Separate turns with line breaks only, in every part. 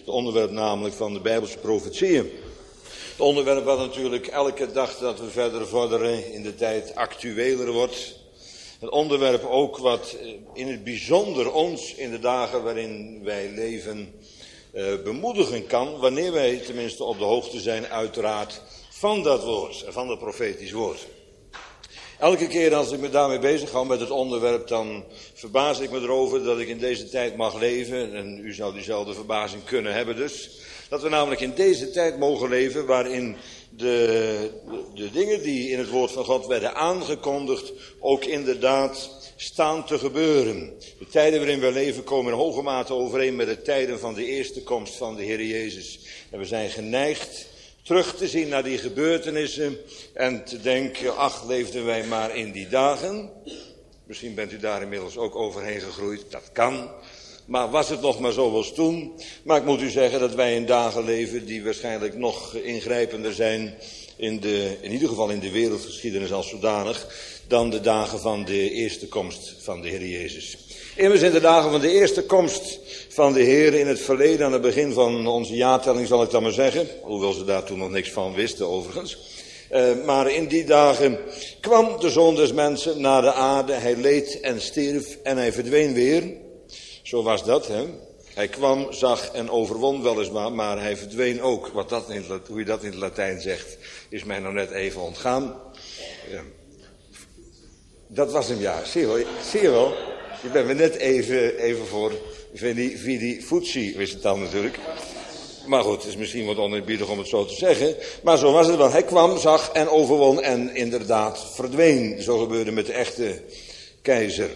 Het onderwerp namelijk van de Bijbelse profetieën. Het onderwerp wat natuurlijk elke dag dat we verder vorderen in de tijd actueler wordt. Het onderwerp ook wat in het bijzonder ons in de dagen waarin wij leven bemoedigen kan. Wanneer wij tenminste op de hoogte zijn uiteraard van dat woord, van dat profetisch woord. Elke keer als ik me daarmee bezig hou met het onderwerp, dan verbaas ik me erover dat ik in deze tijd mag leven. En u zou diezelfde verbazing kunnen hebben dus. Dat we namelijk in deze tijd mogen leven waarin de dingen die in het woord van God werden aangekondigd ook inderdaad staan te gebeuren. De tijden waarin we leven komen in hoge mate overeen met de tijden van de eerste komst van de Heer Jezus. En we zijn geneigd terug te zien naar die gebeurtenissen en te denken, ach, leefden wij maar in die dagen. Misschien bent u daar inmiddels ook overheen gegroeid, dat kan. Maar was het nog maar zoals toen? Maar ik moet u zeggen dat wij in dagen leven die waarschijnlijk nog ingrijpender zijn in ieder geval in de wereldgeschiedenis als zodanig, dan de dagen van de eerste komst van de Heer Jezus. Immers in de dagen van de eerste komst van de Heer in het verleden, aan het begin van onze jaartelling zal ik dan maar zeggen, hoewel ze daar toen nog niks van wisten overigens. Maar in die dagen kwam de Zoon des Mensen naar de aarde, hij leed en stierf en hij verdween weer. Zo was dat, hè. Hij kwam, zag en overwon weliswaar, maar hij verdween ook. Hoe je dat in het Latijn zegt, is mij nou net even ontgaan. Ja. Dat was hem, ja. Zie je wel? Je bent me net even voor vidi fuci, wist het dan natuurlijk. Maar goed, het is misschien wat oneerbiedig om het zo te zeggen. Maar zo was het wel. Hij kwam, zag en overwon en inderdaad verdween. Zo gebeurde met de echte keizer.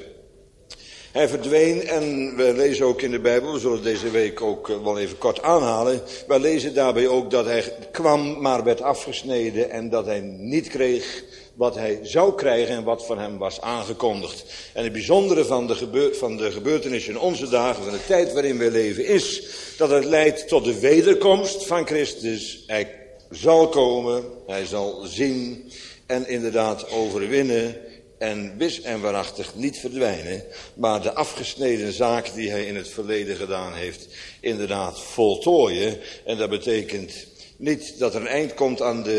Hij verdween en we lezen ook in de Bijbel, we zullen deze week ook wel even kort aanhalen. We lezen daarbij ook dat hij kwam, maar werd afgesneden en dat hij niet kreeg wat hij zou krijgen en wat van hem was aangekondigd. En het bijzondere van de gebeurtenissen in onze dagen, van de tijd waarin we leven, is dat het leidt tot de wederkomst van Christus. Hij zal komen, hij zal zien en inderdaad overwinnen. En wis en waarachtig niet verdwijnen, maar de afgesneden zaak die hij in het verleden gedaan heeft, inderdaad voltooien. En dat betekent niet dat er een eind komt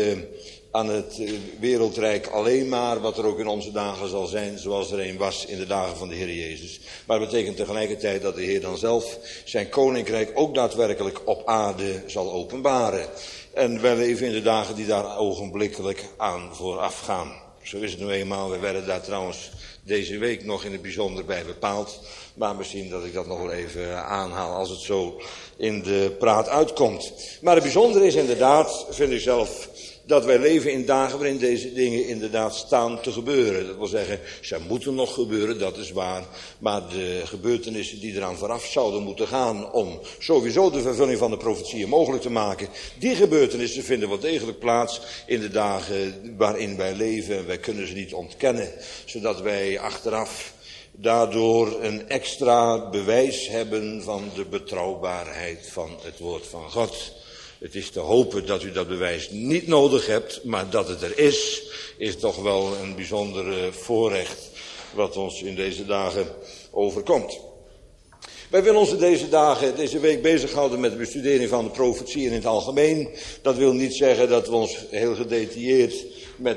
aan het wereldrijk alleen maar, wat er ook in onze dagen zal zijn, zoals er een was in de dagen van de Heer Jezus. Maar het betekent tegelijkertijd dat de Heer dan zelf zijn koninkrijk ook daadwerkelijk op aarde zal openbaren. En wij leven in de dagen die daar ogenblikkelijk aan vooraf gaan. Zo is het nu eenmaal. We werden daar trouwens deze week nog in het bijzonder bij bepaald. Maar misschien dat ik dat nog wel even aanhaal als het zo in de praat uitkomt. Maar het bijzondere is inderdaad, vind ik zelf, dat wij leven in dagen waarin deze dingen inderdaad staan te gebeuren. Dat wil zeggen, ze moeten nog gebeuren, dat is waar. Maar de gebeurtenissen die eraan vooraf zouden moeten gaan om sowieso de vervulling van de profetieën mogelijk te maken. Die gebeurtenissen vinden wel degelijk plaats in de dagen waarin wij leven. En wij kunnen ze niet ontkennen, zodat wij achteraf daardoor een extra bewijs hebben van de betrouwbaarheid van het woord van God. Het is te hopen dat u dat bewijs niet nodig hebt, maar dat het er is toch wel een bijzonder voorrecht wat ons in deze dagen overkomt. Wij willen ons deze week bezighouden met de bestudering van de profetieën in het algemeen. Dat wil niet zeggen dat we ons heel gedetailleerd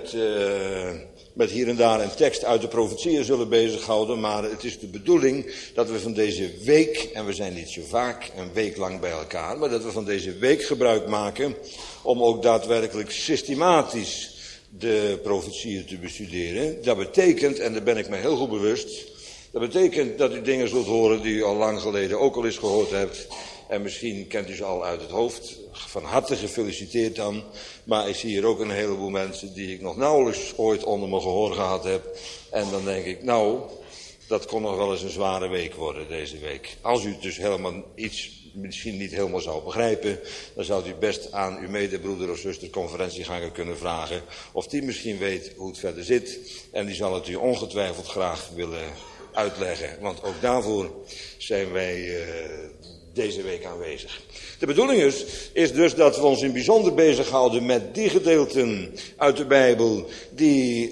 met hier en daar een tekst uit de profetieën zullen bezighouden. Maar het is de bedoeling dat we van deze week, en we zijn niet zo vaak een week lang bij elkaar, maar dat we van deze week gebruik maken om ook daadwerkelijk systematisch de profetieën te bestuderen. Dat betekent, en daar ben ik me heel goed bewust, dat betekent dat u dingen zult horen die u al lang geleden ook al eens gehoord hebt. En misschien kent u ze al uit het hoofd. Van harte gefeliciteerd dan. Maar ik zie hier ook een heleboel mensen die ik nog nauwelijks ooit onder mijn gehoor gehad heb. En dan denk ik, nou, dat kon nog wel eens een zware week worden deze week. Als u dus helemaal iets misschien niet helemaal zou begrijpen, dan zou u best aan uw medebroeder of zuster conferentieganger kunnen vragen of die misschien weet hoe het verder zit. En die zal het u ongetwijfeld graag willen uitleggen. Want ook daarvoor zijn wij deze week aanwezig. De bedoeling is dus dat we ons in bijzonder bezighouden met die gedeelten uit de Bijbel die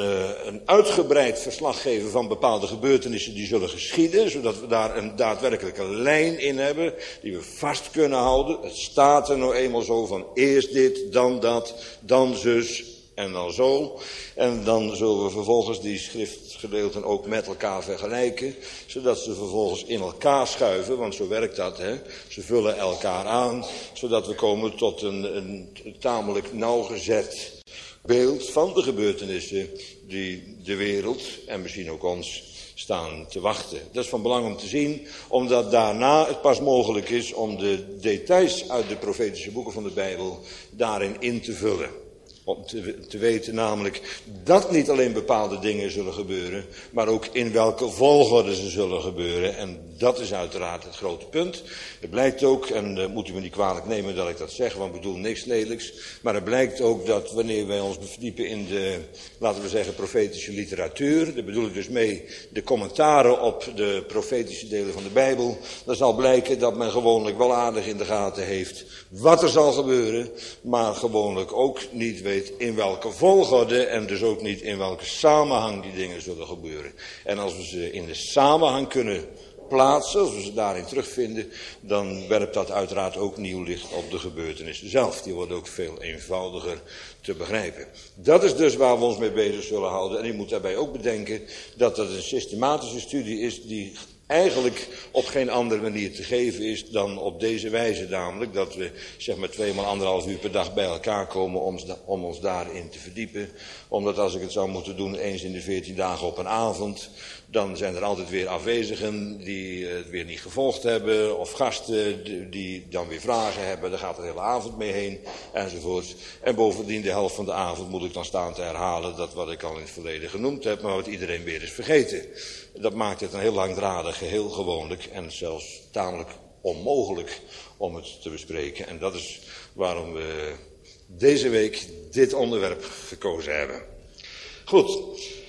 een uitgebreid verslag geven van bepaalde gebeurtenissen die zullen geschieden, zodat we daar een daadwerkelijke lijn in hebben die we vast kunnen houden. Het staat er nou eenmaal zo van eerst dit, dan dat, dan zus en dan zo. En dan zullen we vervolgens die schriftgedeelten ook met elkaar vergelijken, zodat ze vervolgens in elkaar schuiven, want zo werkt dat, hè. Ze vullen elkaar aan, zodat we komen tot een tamelijk nauwgezet beeld van de gebeurtenissen die de wereld en misschien ook ons staan te wachten. Dat is van belang om te zien, omdat daarna het pas mogelijk is om de details uit de profetische boeken van de Bijbel daarin in te vullen. Om te weten namelijk dat niet alleen bepaalde dingen zullen gebeuren, maar ook in welke volgorde ze zullen gebeuren. En dat is uiteraard het grote punt. Het blijkt ook, en moet u me niet kwalijk nemen dat ik dat zeg, want ik bedoel niks lelijks. Maar het blijkt ook dat wanneer wij ons verdiepen in de, laten we zeggen, profetische literatuur. Daar bedoel ik dus mee de commentaren op de profetische delen van de Bijbel. Dan zal blijken dat men gewoonlijk wel aardig in de gaten heeft wat er zal gebeuren, maar gewoonlijk ook niet weet in welke volgorde en dus ook niet in welke samenhang die dingen zullen gebeuren. En als we ze in de samenhang kunnen plaatsen, als we ze daarin terugvinden, dan werpt dat uiteraard ook nieuw licht op de gebeurtenissen zelf. Die worden ook veel eenvoudiger te begrijpen. Dat is dus waar we ons mee bezig zullen houden. En u moet daarbij ook bedenken dat dat een systematische studie is die eigenlijk op geen andere manier te geven is dan op deze wijze, namelijk dat we zeg maar 2 maal 1,5 uur per dag bij elkaar komen om ons daarin te verdiepen. Omdat als ik het zou moeten doen eens in de 14 dagen op een avond, dan zijn er altijd weer afwezigen die het weer niet gevolgd hebben, of gasten die dan weer vragen hebben, daar gaat de hele avond mee heen, enzovoort. En bovendien de helft van de avond moet ik dan staan te herhalen dat wat ik al in het verleden genoemd heb, maar wat iedereen weer is vergeten. Dat maakt het een heel langdradig geheel gewoonlijk en zelfs tamelijk onmogelijk om het te bespreken. En dat is waarom we deze week dit onderwerp gekozen hebben. Goed.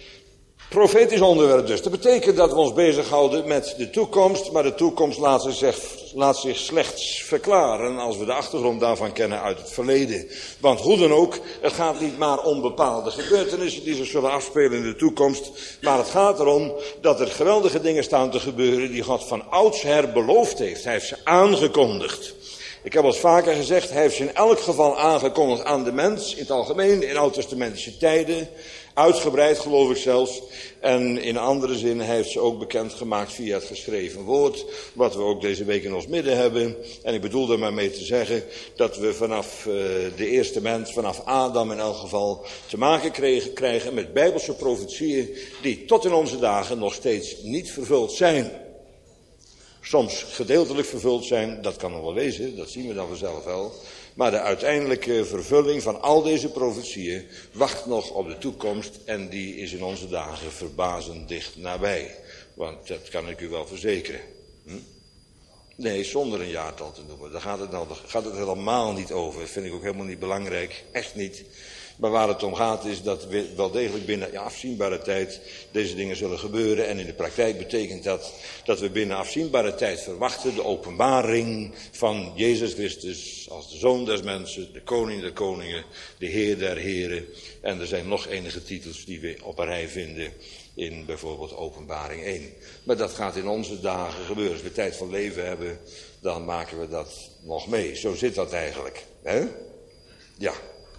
Profetisch onderwerp dus. Dat betekent dat we ons bezighouden met de toekomst, maar de toekomst laat zich slechts verklaren als we de achtergrond daarvan kennen uit het verleden. Want hoe dan ook, het gaat niet maar om bepaalde gebeurtenissen die zich zullen afspelen in de toekomst, maar het gaat erom dat er geweldige dingen staan te gebeuren die God van oudsher beloofd heeft. Hij heeft ze aangekondigd. Ik heb al eens vaker gezegd, hij heeft ze in elk geval aangekondigd aan de mens, in het algemeen, in oud-testamentische tijden. Uitgebreid geloof ik zelfs. En in andere zin heeft ze ook bekendgemaakt via het geschreven woord. Wat we ook deze week in ons midden hebben. En ik bedoel er maar mee te zeggen dat we vanaf de eerste mens, vanaf Adam in elk geval, te maken krijgen met bijbelse profetieën die tot in onze dagen nog steeds niet vervuld zijn. Soms gedeeltelijk vervuld zijn, dat kan nog wel wezen, dat zien we dan vanzelf wel. Maar de uiteindelijke vervulling van al deze profetieën wacht nog op de toekomst en die is in onze dagen verbazend dicht nabij. Want dat kan ik u wel verzekeren. Nee, zonder een jaartal te noemen, daar gaat het helemaal niet over. Dat vind ik ook helemaal niet belangrijk, echt niet. Maar waar het om gaat is dat we wel degelijk binnen afzienbare tijd deze dingen zullen gebeuren. En in de praktijk betekent dat we binnen afzienbare tijd verwachten de openbaring van Jezus Christus als de Zoon des mensen, de Koning der koningen, de Heer der heren. En er zijn nog enige titels die we op een rij vinden in bijvoorbeeld Openbaring 1. Maar dat gaat in onze dagen gebeuren. Als we tijd van leven hebben, dan maken we dat nog mee. Zo zit dat eigenlijk. Hè? Ja.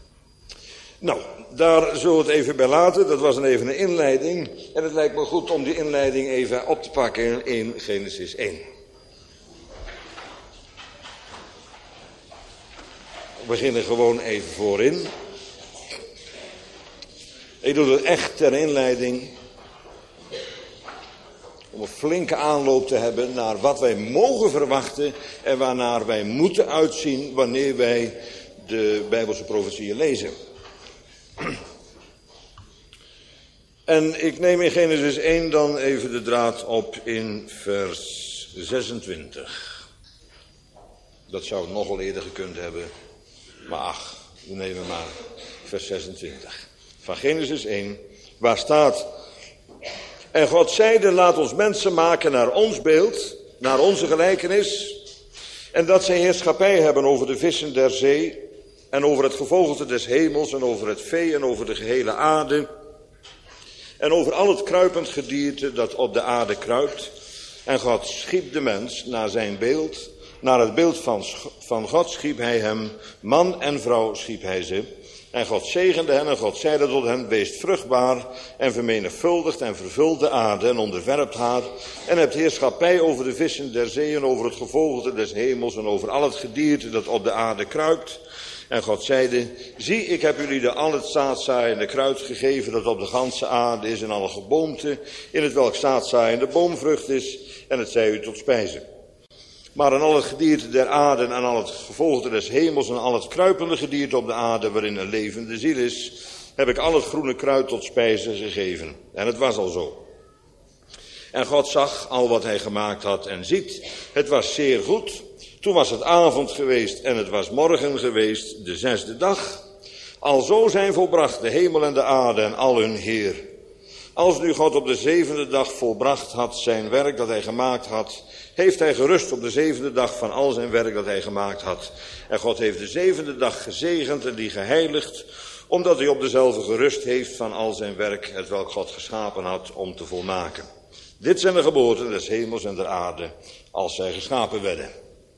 Nou, daar zullen we het even bij laten. Dat was even een inleiding. En het lijkt me goed om die inleiding even op te pakken in Genesis 1. We beginnen gewoon even voorin. Ik doe het echt ter inleiding. Om een flinke aanloop te hebben naar wat wij mogen verwachten en waarnaar wij moeten uitzien wanneer wij de Bijbelse profetieën lezen. En ik neem in Genesis 1 dan even de draad op in vers 26. Dat zou het nog wel eerder gekund hebben. Maar ach, we nemen maar vers 26. Van Genesis 1, waar staat: En God zeide, laat ons mensen maken naar ons beeld, naar onze gelijkenis. En dat zij heerschappij hebben over de vissen der zee en over het gevogelte des hemels en over het vee en over de gehele aarde en over al het kruipend gedierte dat op de aarde kruipt. En God schiep de mens naar zijn beeld, naar het beeld van God schiep hij hem, man en vrouw schiep hij ze. En God zegende hen en God zeide tot hen, weest vruchtbaar en vermenigvuldigt en vervult de aarde en onderwerpt haar. En hebt heerschappij over de vissen der zee en over het gevogelte des hemels en over al het gedierte dat op de aarde kruipt. En God zeide, zie, ik heb jullie de al het zaadzaaiende kruid gegeven dat op de ganse aarde is en alle geboomte, in het welk zaadzaaiende boomvrucht is, en het zij u tot spijze. Maar aan al het gedierte der aarde en aan al het gevogelte des hemels en al het kruipende gedierte op de aarde waarin een levende ziel is, heb ik al het groene kruid tot spijze gegeven. En het was al zo. En God zag al wat hij gemaakt had en ziet, het was zeer goed. Toen was het avond geweest en het was morgen geweest, de 6e dag. Alzo zijn volbracht de hemel en de aarde en al hun heer. Als nu God op de 7e dag volbracht had zijn werk dat hij gemaakt had, heeft hij gerust op de 7e dag van al zijn werk dat hij gemaakt had. En God heeft de 7e dag gezegend en die geheiligd, omdat hij op dezelfde gerust heeft van al zijn werk, hetwelk God geschapen had om te volmaken. Dit zijn de geboorten des hemels en der aarde, als zij geschapen werden.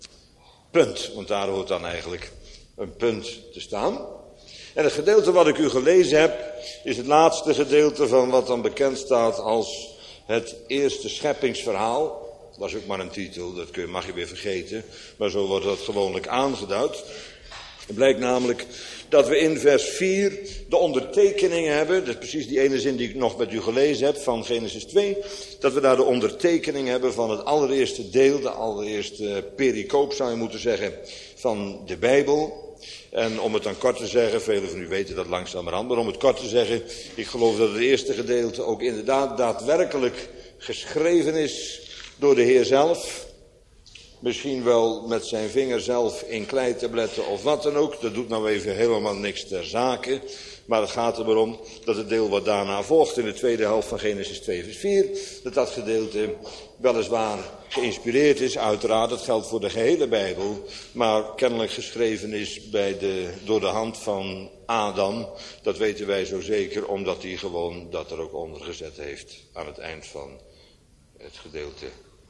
Punt, want daar hoort dan eigenlijk een punt te staan. En het gedeelte wat ik u gelezen heb, is het laatste gedeelte van wat dan bekend staat als het eerste scheppingsverhaal. Dat is ook maar een titel, dat mag je weer vergeten, maar zo wordt dat gewoonlijk aangeduid. Het blijkt namelijk dat we in vers 4 de ondertekeningen hebben, dat is precies die ene zin die ik nog met u gelezen heb van Genesis 2, dat we daar de ondertekening hebben van het allereerste deel, de allereerste pericoop zou je moeten zeggen, van de Bijbel. En om het dan kort te zeggen, velen van u weten dat langzamerhand, maar om het kort te zeggen, ik geloof dat het eerste gedeelte ook inderdaad daadwerkelijk geschreven is door de Heer zelf. Misschien wel met zijn vinger zelf in kleitabletten of wat dan ook. Dat doet nou even helemaal niks ter zake. Maar het gaat er maar om dat het deel wat daarna volgt in de tweede helft van Genesis 2 vers 4. Dat gedeelte weliswaar geïnspireerd is, uiteraard. Dat geldt voor de gehele Bijbel. Maar kennelijk geschreven is door de hand van Adam. Dat weten wij zo zeker omdat hij gewoon dat er ook onder gezet heeft aan het eind van het gedeelte.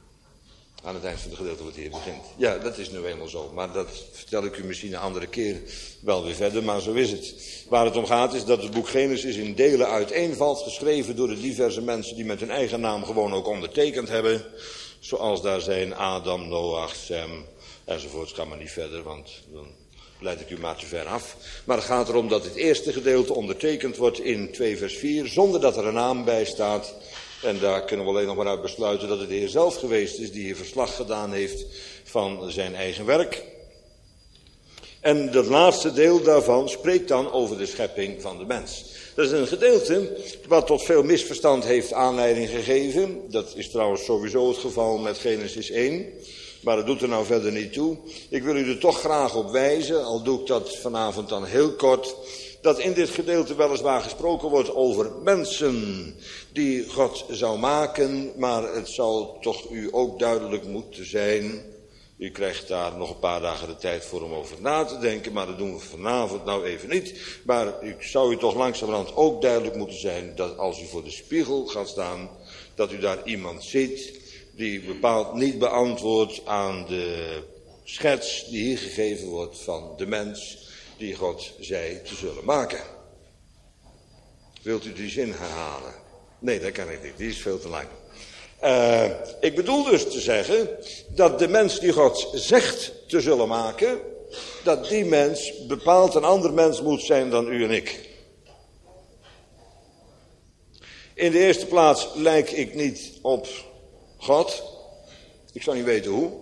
Aan het eind van het gedeelte wat hier begint. Ja, dat is nu eenmaal zo. Maar dat vertel ik u misschien een andere keer wel weer verder. Maar zo is het. Waar het om gaat is dat het boek Genesis in delen uiteenvalt. Geschreven door de diverse mensen die met hun eigen naam gewoon ook ondertekend hebben. Zoals daar zijn Adam, Noach, Sem enzovoort. Ik ga maar niet verder, want dan leid ik u maar te ver af. Maar het gaat erom dat het eerste gedeelte ondertekend wordt in 2 vers 4. Zonder dat er een naam bij staat. En daar kunnen we alleen nog maar uit besluiten dat het de Heer zelf geweest is die hier verslag gedaan heeft van zijn eigen werk. En dat laatste deel daarvan spreekt dan over de schepping van de mens. Dat is een gedeelte wat tot veel misverstand heeft aanleiding gegeven. Dat is trouwens sowieso het geval met Genesis 1. Maar dat doet er nou verder niet toe. Ik wil u er toch graag op wijzen, al doe ik dat vanavond dan heel kort, dat in dit gedeelte weliswaar gesproken wordt over mensen die God zou maken, maar het zal toch u ook duidelijk moeten zijn. U krijgt daar nog een paar dagen de tijd voor om over na te denken, maar dat doen we vanavond nou even niet. Maar u zou u toch langzamerhand ook duidelijk moeten zijn dat als u voor de spiegel gaat staan, dat u daar iemand ziet die bepaald niet beantwoordt aan de schets die hier gegeven wordt van de mens die God zei te zullen maken. Wilt u die zin herhalen? Nee, dat kan ik niet, die is veel te lang. Ik bedoel dus te zeggen dat de mens die God zegt te zullen maken, dat die mens bepaald een ander mens moet zijn dan u en ik. In de eerste plaats lijk ik niet op God. Ik zou niet weten hoe.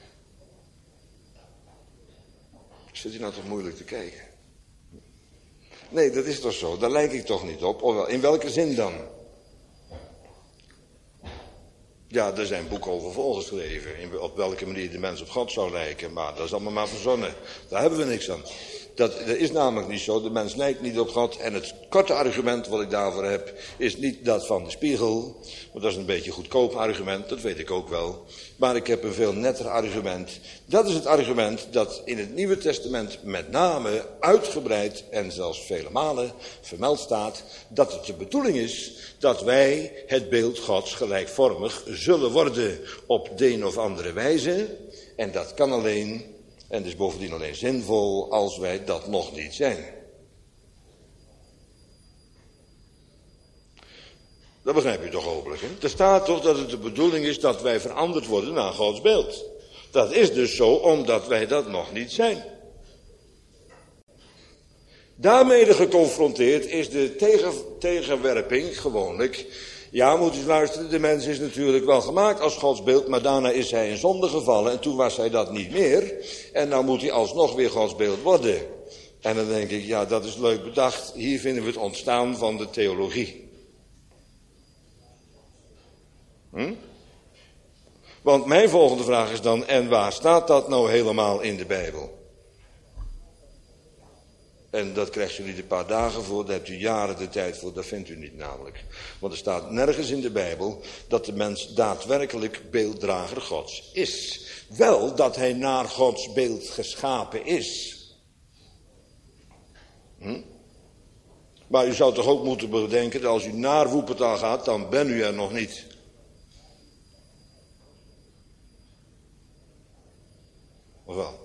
Zit u nou toch moeilijk te kijken? Nee, dat is toch zo. Daar lijk ik toch niet op. Of in welke zin dan? Ja, er zijn boeken over volgeschreven. Op welke manier de mens op God zou lijken. Maar dat is allemaal maar verzonnen. Daar hebben we niks aan. Dat is namelijk niet zo. De mens lijkt niet op God. En het korte argument wat ik daarvoor heb, is niet dat van de spiegel. Want dat is een beetje een goedkoop argument, dat weet ik ook wel. Maar ik heb een veel netter argument. Dat is het argument dat in het Nieuwe Testament met name uitgebreid en zelfs vele malen vermeld staat. Dat het de bedoeling is dat wij het beeld Gods gelijkvormig zullen worden op de een of andere wijze. En dat kan alleen, en is bovendien alleen zinvol, als wij dat nog niet zijn. Dat begrijp je toch hopelijk, hè? Er staat toch dat het de bedoeling is dat wij veranderd worden naar Gods beeld. Dat is dus zo omdat wij dat nog niet zijn. Daarmee geconfronteerd is de tegenwerping gewoonlijk. Ja, moet u luisteren, de mens is natuurlijk wel gemaakt als Gods beeld, maar daarna is hij in zonde gevallen en toen was hij dat niet meer. En dan moet hij alsnog weer Gods beeld worden. En dan denk ik, ja, dat is leuk bedacht. Hier vinden we het ontstaan van de theologie. Want mijn volgende vraag is dan, en waar staat dat nou helemaal in de Bijbel? En dat krijgt u niet een paar dagen voor, daar hebt u jaren de tijd voor, dat vindt u niet namelijk. Want er staat nergens in de Bijbel dat de mens daadwerkelijk beelddrager Gods is. Wel dat hij naar Gods beeld geschapen is. Maar u zou toch ook moeten bedenken dat als u naar Woepertaal gaat, dan bent u er nog niet. Of wel?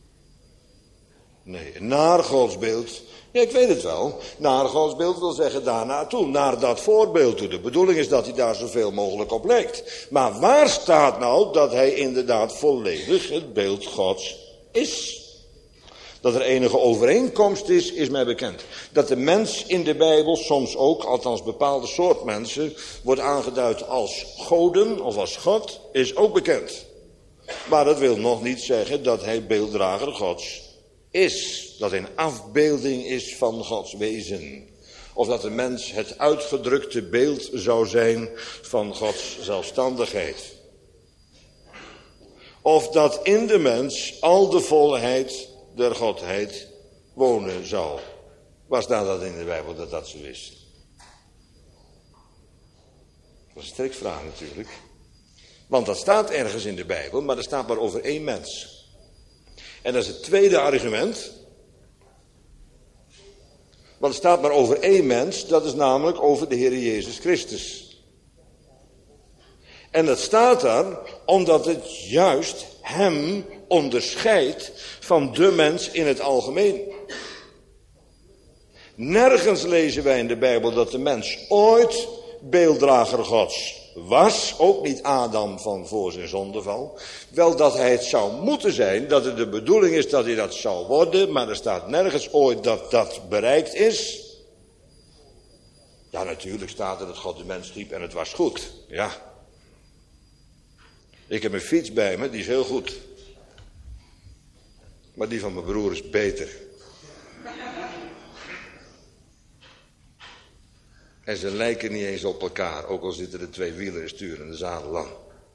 Nee, naar Gods beeld. Ja, ik weet het wel. Naar Gods beeld wil zeggen daarnaartoe. Naar dat voorbeeld toe. De bedoeling is dat hij daar zoveel mogelijk op lijkt. Maar waar staat nou dat hij inderdaad volledig het beeld Gods is? Dat er enige overeenkomst is mij bekend. Dat de mens in de Bijbel soms ook, althans bepaalde soort mensen, wordt aangeduid als goden of als God, is ook bekend. Maar dat wil nog niet zeggen dat hij beelddrager Gods is. Dat hij een afbeelding is van Gods wezen. Of dat de mens het uitgedrukte beeld zou zijn van Gods zelfstandigheid. Of dat in de mens al de volheid der Godheid wonen zou. Waar staat dat in de Bijbel dat dat zo is? Dat is een strikvraag natuurlijk. Want dat staat ergens in de Bijbel, maar er staat maar over één mens. En dat is het tweede argument. Want het staat maar over één mens, dat is namelijk over de Heer Jezus Christus. En dat staat daar omdat het juist hem onderscheidt van de mens in het algemeen. Nergens lezen wij in de Bijbel dat de mens ooit beelddrager Gods was, ook niet Adam van voor zijn zondeval. Wel dat hij het zou moeten zijn, dat het de bedoeling is dat hij dat zou worden, maar er staat nergens ooit dat dat bereikt is. Ja, natuurlijk staat er dat God de mens schiep en het was goed. Ja. Ik heb een fiets bij me, die is heel goed. Maar die van mijn broer is beter. En ze lijken niet eens op elkaar, ook al zitten er twee wielen in stuur en de zadel lang.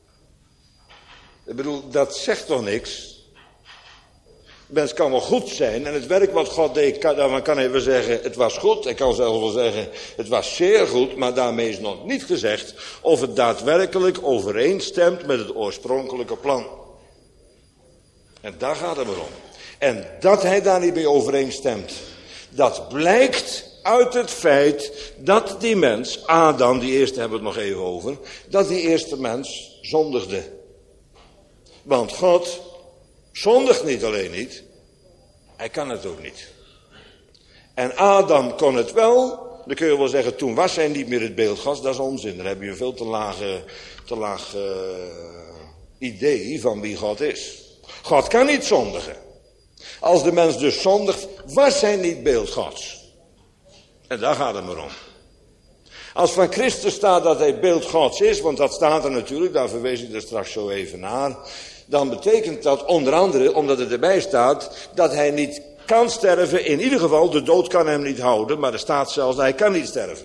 Ik bedoel, dat zegt toch niks? De mens kan wel goed zijn en het werk wat God deed, daarvan kan hij wel zeggen, het was goed. Hij kan zelfs wel zeggen, het was zeer goed, maar daarmee is nog niet gezegd of het daadwerkelijk overeenstemt met het oorspronkelijke plan. En daar gaat het maar om. En dat hij daar niet mee overeenstemt, dat blijkt uit het feit dat die mens, Adam, die eerste hebben we het nog even over, dat die eerste mens zondigde. Want God zondigt niet alleen niet, hij kan het ook niet. En Adam kon het wel, dan kun je wel zeggen, toen was hij niet meer het beeld Gods, dat is onzin. Dan heb je een veel te laag idee van wie God is. God kan niet zondigen. Als de mens dus zondigt, was hij niet beeld Gods. En daar gaat het maar om. Als van Christus staat dat hij beeld Gods is, want dat staat er natuurlijk, daar verwees ik er straks zo even naar, dan betekent dat onder andere, omdat het erbij staat, dat hij niet kan sterven, in ieder geval, de dood kan hem niet houden, maar er staat zelfs dat hij kan niet sterven.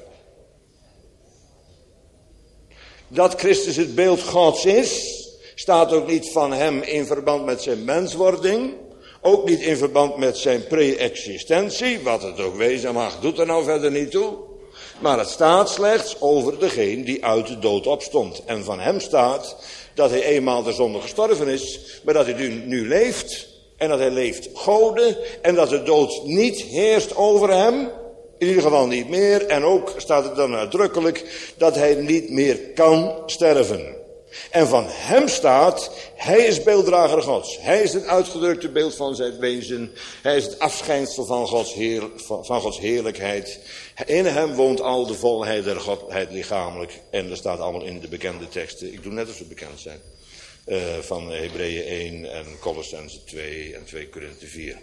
Dat Christus het beeld Gods is, staat ook niet van hem in verband met zijn menswording, Ook niet in verband met zijn pre-existentie, wat het ook wezen mag, doet er nou verder niet toe. Maar het staat slechts over degene die uit de dood opstond. En van hem staat dat hij eenmaal de zonde gestorven is, maar dat hij nu leeft. En dat hij leeft Gode en dat de dood niet heerst over hem. In ieder geval niet meer. En ook staat het dan uitdrukkelijk dat hij niet meer kan sterven. En van hem staat, hij is beelddrager Gods. Hij is het uitgedrukte beeld van zijn wezen. Hij is het afschijnsel van Gods heerlijkheid. In hem woont al de volheid der Godheid lichamelijk. En dat staat allemaal in de bekende teksten. Ik doe net als ze bekend zijn. Van Hebreeën 1 en Colossenzen 2 en 2 Korinthe 4.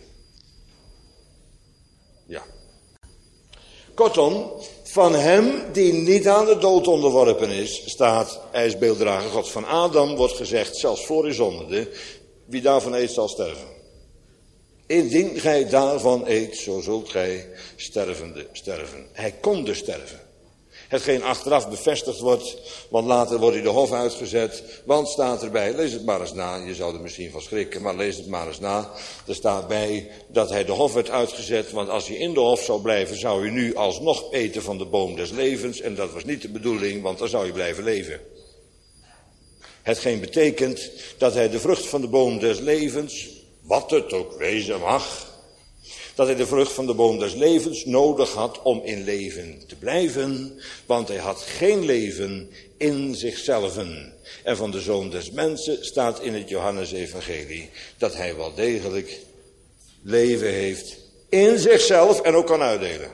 Ja. Kortom, van hem die niet aan de dood onderworpen is, staat, hij is beelddrager Gods. Van Adam wordt gezegd, zelfs voor uw zonde, wie daarvan eet zal sterven. Indien gij daarvan eet, zo zult gij stervende sterven. Hij kon dus sterven. Hetgeen achteraf bevestigd wordt, want later wordt hij de hof uitgezet. Want staat erbij, lees het maar eens na, je zou er misschien van schrikken, maar lees het maar eens na. Er staat bij dat hij de hof werd uitgezet, want als hij in de hof zou blijven, zou hij nu alsnog eten van de boom des levens. En dat was niet de bedoeling, want dan zou hij blijven leven. Hetgeen betekent dat hij de vrucht van de boom des levens, wat het ook wezen mag, dat hij de vrucht van de boom des levens nodig had om in leven te blijven, want hij had geen leven in zichzelven. En van de Zoon des Mensen staat in het Johannesevangelie dat hij wel degelijk leven heeft in zichzelf en ook kan uitdelen.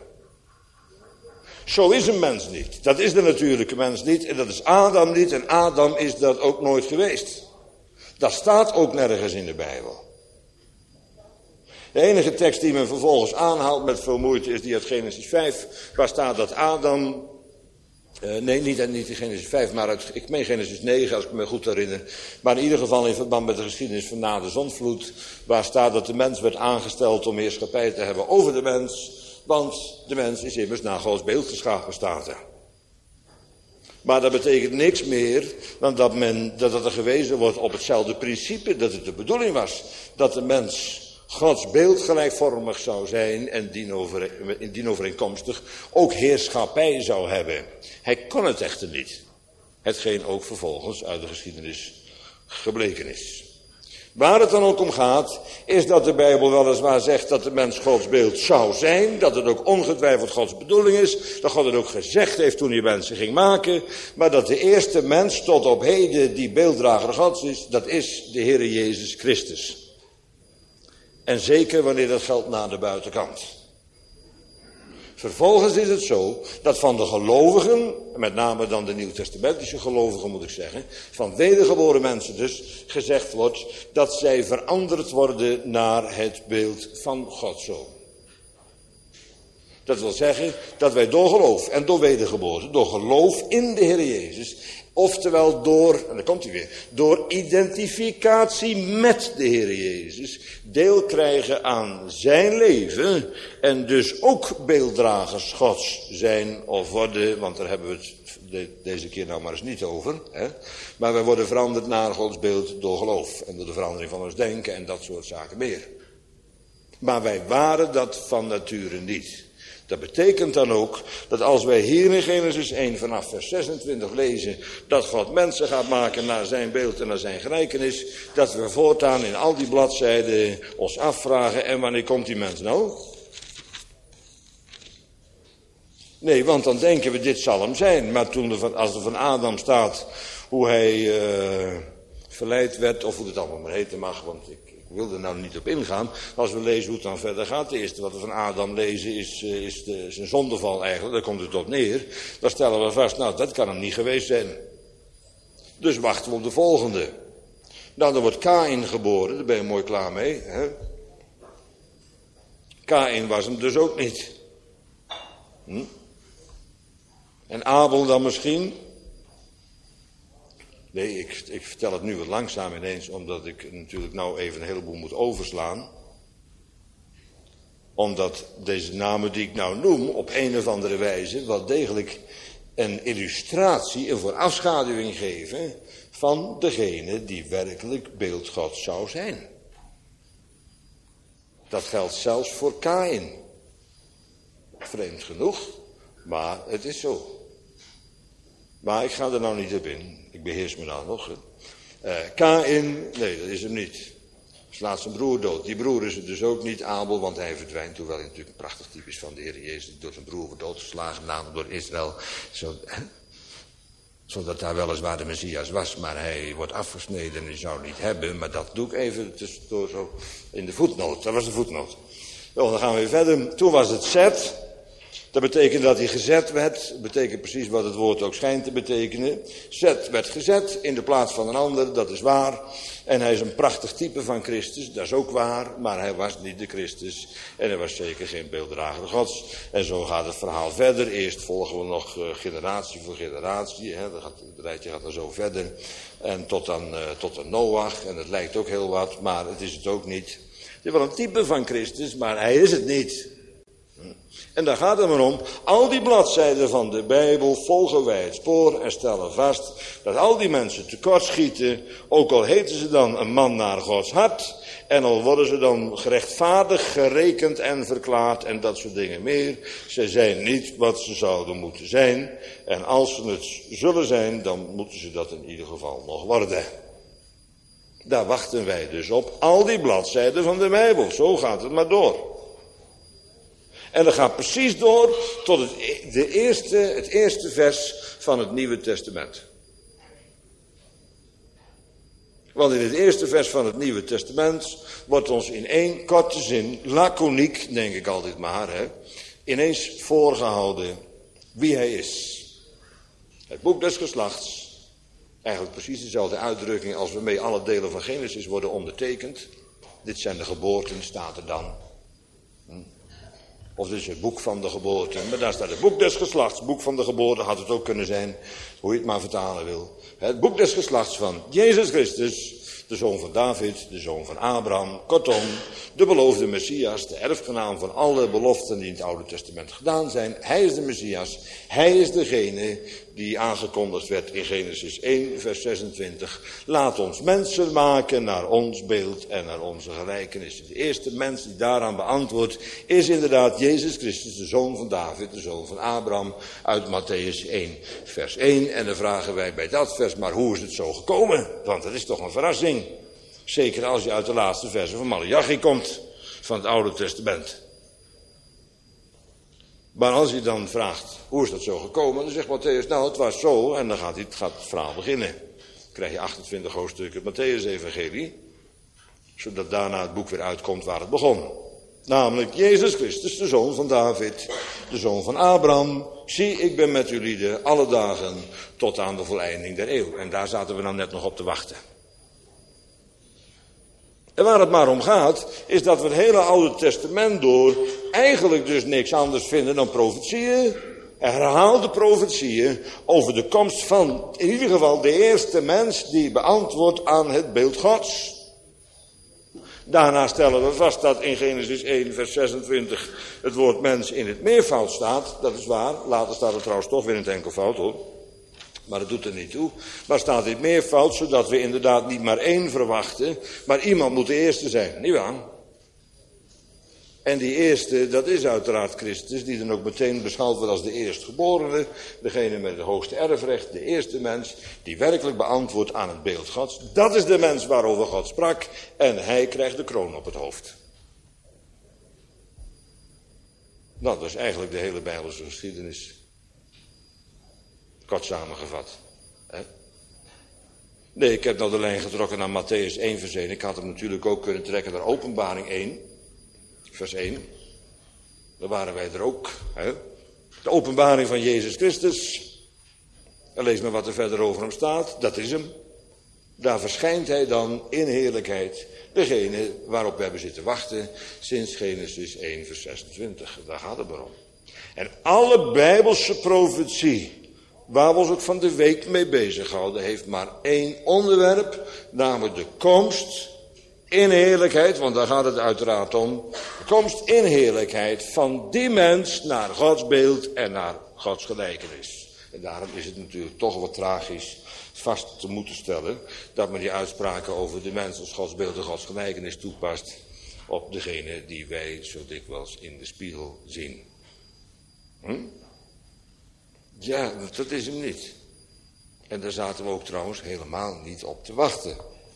Zo is een mens niet. Dat is de natuurlijke mens niet en dat is Adam niet en Adam is dat ook nooit geweest. Dat staat ook nergens in de Bijbel. De enige tekst die men vervolgens aanhaalt met veel moeite is die uit Genesis 5. Waar staat dat Adam, niet in Genesis 5, maar ik meen Genesis 9 als ik me goed herinner. Maar in ieder geval in verband met de geschiedenis van na de zondvloed. Waar staat dat de mens werd aangesteld om heerschappij te hebben over de mens. Want de mens is immers naar Gods beeld geschapen, staat er. Maar dat betekent niks meer dan dat er gewezen wordt op hetzelfde principe. Dat het de bedoeling was dat de mens Gods beeld gelijkvormig zou zijn en dienovereenkomstig ook heerschappij zou hebben. Hij kon het echter niet. Hetgeen ook vervolgens uit de geschiedenis gebleken is. Waar het dan ook om gaat, is dat de Bijbel weliswaar zegt dat de mens Gods beeld zou zijn. Dat het ook ongetwijfeld Gods bedoeling is. Dat God het ook gezegd heeft toen hij mensen ging maken. Maar dat de eerste mens tot op heden die beelddrager Gods is, dat is de Heere Jezus Christus. En zeker wanneer dat geldt naar de buitenkant. Vervolgens is het zo dat van de gelovigen, met name dan de nieuwtestamentische gelovigen moet ik zeggen, van wedergeboren mensen dus, gezegd wordt dat zij veranderd worden naar het beeld van Gods Zoon. Dat wil zeggen dat wij door geloof en door wedergeboorte, door geloof in de Heer Jezus, oftewel en dan komt hij weer, door identificatie met de Heer Jezus, deel krijgen aan zijn leven en dus ook beelddragers Gods zijn of worden, want daar hebben we het deze keer nou maar eens niet over. Hè? Maar wij worden veranderd naar Gods beeld door geloof en door de verandering van ons denken en dat soort zaken meer. Maar wij waren dat van nature niet. Dat betekent dan ook dat als wij hier in Genesis 1 vanaf vers 26 lezen dat God mensen gaat maken naar zijn beeld en naar zijn gelijkenis, dat we voortaan in al die bladzijden ons afvragen en wanneer komt die mens nou? Nee, want dan denken we dit zal hem zijn. Maar als er van Adam staat hoe hij verleid werd, of hoe het allemaal maar heten mag, want ik wil er nou niet op ingaan. Als we lezen hoe het dan verder gaat, de eerste wat we van Adam lezen is zijn zondeval eigenlijk, daar komt het op neer. Dan stellen we vast, nou dat kan hem niet geweest zijn. Dus wachten we op de volgende. Nou, dan wordt Kaïn geboren, daar ben je mooi klaar mee. Hè? Kaïn was hem dus ook niet. En Abel dan misschien? Nee, ik vertel het nu wat langzaam ineens, omdat ik natuurlijk nou even een heleboel moet overslaan. Omdat deze namen die ik nou noem, op een of andere wijze wel degelijk een illustratie, een voorafschaduwing geven van degene die werkelijk beeld Gods zou zijn. Dat geldt zelfs voor Kaïn. Vreemd genoeg, maar het is zo. Maar ik ga er nou niet op in. Ik beheers me nou nog. Kaïn, nee, dat is hem niet. Slaat zijn broer dood. Die broer is het dus ook niet, Abel, want hij verdwijnt. Hoewel hij natuurlijk een prachtig type is van de Heer Jezus. Die door zijn broer wordt doodgeslagen, namelijk door Israël. Zodat daar weliswaar de Messias was, maar hij wordt afgesneden en hij zou niet hebben. Maar dat doe ik even tussendoor zo in de voetnoot. Dat was de voetnoot. Dan gaan we weer verder. Toen was het Zet. Dat betekent dat hij gezet werd. Dat betekent precies wat het woord ook schijnt te betekenen. Zet werd gezet in de plaats van een ander, dat is waar. En hij is een prachtig type van Christus, dat is ook waar. Maar hij was niet de Christus. En hij was zeker geen beelddrager Gods. En zo gaat het verhaal verder. Eerst volgen we nog generatie voor generatie. Het rijtje gaat er zo verder. En tot aan Noach. En het lijkt ook heel wat, maar het is het ook niet. Het is wel een type van Christus, maar hij is het niet. En daar gaat het maar om. Al die bladzijden van de Bijbel volgen wij het spoor en stellen vast dat al die mensen tekortschieten, ook al heten ze dan een man naar Gods hart, en al worden ze dan gerechtvaardig gerekend en verklaard en dat soort dingen meer. Ze zijn niet wat ze zouden moeten zijn. En als ze het zullen zijn, dan moeten ze dat in ieder geval nog worden. Daar wachten wij dus op. Al die bladzijden van de Bijbel. Zo gaat het maar door. En dat gaat precies door tot het eerste vers van het Nieuwe Testament. Want in het eerste vers van het Nieuwe Testament wordt ons in één korte zin, laconiek denk ik altijd maar, ineens voorgehouden wie hij is. Het boek des geslachts, eigenlijk precies dezelfde uitdrukking als waarmee alle delen van Genesis worden ondertekend. Dit zijn de geboorten, staat er dan. Of dit is het boek van de geboorte. Maar daar staat het boek des geslachts. Boek van de geboorte had het ook kunnen zijn. Hoe je het maar vertalen wil. Het boek des geslachts van Jezus Christus. De zoon van David. De zoon van Abraham. Kortom, de beloofde Messias. De erfgenaam van alle beloften die in het Oude Testament gedaan zijn. Hij is de Messias. Hij is degene die aangekondigd werd in Genesis 1 vers 26. Laat ons mensen maken naar ons beeld en naar onze gelijkenis. De eerste mens die daaraan beantwoordt is inderdaad Jezus Christus, de zoon van David, de zoon van Abraham, uit Mattheüs 1 vers 1. En dan vragen wij bij dat vers, maar hoe is het zo gekomen? Want dat is toch een verrassing. Zeker als je uit de laatste versen van Maleachi komt, van het Oude Testament. Maar als je dan vraagt, hoe is dat zo gekomen? Dan zegt Matthäus, nou het was zo, en dan gaat het verhaal beginnen. Dan krijg je 28 hoofdstukken Matthäus-evangelie. Zodat daarna het boek weer uitkomt waar het begon. Namelijk Jezus Christus, de zoon van David, de zoon van Abraham. Zie, ik ben met jullie alle dagen tot aan de voleinding der eeuw. En daar zaten we dan net nog op te wachten. En waar het maar om gaat, is dat we het hele Oude Testament door eigenlijk dus niks anders vinden dan profetieën. Herhaalde profetieën over de komst van in ieder geval de eerste mens die beantwoordt aan het beeld Gods. Daarna stellen we vast dat in Genesis 1 vers 26 het woord mens in het meervoud staat. Dat is waar, later staat het trouwens toch weer in het enkelvoud hoor. Maar dat doet er niet toe. Maar staat in het meervoud, zodat we inderdaad niet maar één verwachten. Maar iemand moet de eerste zijn, nietwaar? En die eerste, dat is uiteraard Christus, die dan ook meteen beschouwd wordt als de eerstgeborene. Degene met het hoogste erfrecht, de eerste mens, die werkelijk beantwoordt aan het beeld Gods. Dat is de mens waarover God sprak. En hij krijgt de kroon op het hoofd. Dat was eigenlijk de hele Bijbelse geschiedenis. Kort samengevat. Nee, ik heb nou de lijn getrokken naar Matthäus 1 vers 1. Ik had hem natuurlijk ook kunnen trekken naar Openbaring 1. Vers 1. Daar waren wij er ook. De openbaring van Jezus Christus. En lees maar wat er verder over hem staat. Dat is hem. Daar verschijnt hij dan in heerlijkheid. Degene waarop we hebben zitten wachten. Sinds Genesis 1 vers 26. Daar gaat het maar om. En alle Bijbelse profetie, waar we ons ook van de week mee bezighouden, heeft maar één onderwerp. Namelijk de komst in heerlijkheid, want daar gaat het uiteraard om. De komst in heerlijkheid van die mens naar Gods beeld en naar Gods gelijkenis. En daarom is het natuurlijk toch wat tragisch vast te moeten stellen dat men die uitspraken over de mens als Gods beeld en Gods gelijkenis toepast op degene die wij zo dikwijls in de spiegel zien. Ja, dat is hem niet. En daar zaten we ook trouwens helemaal niet op te wachten.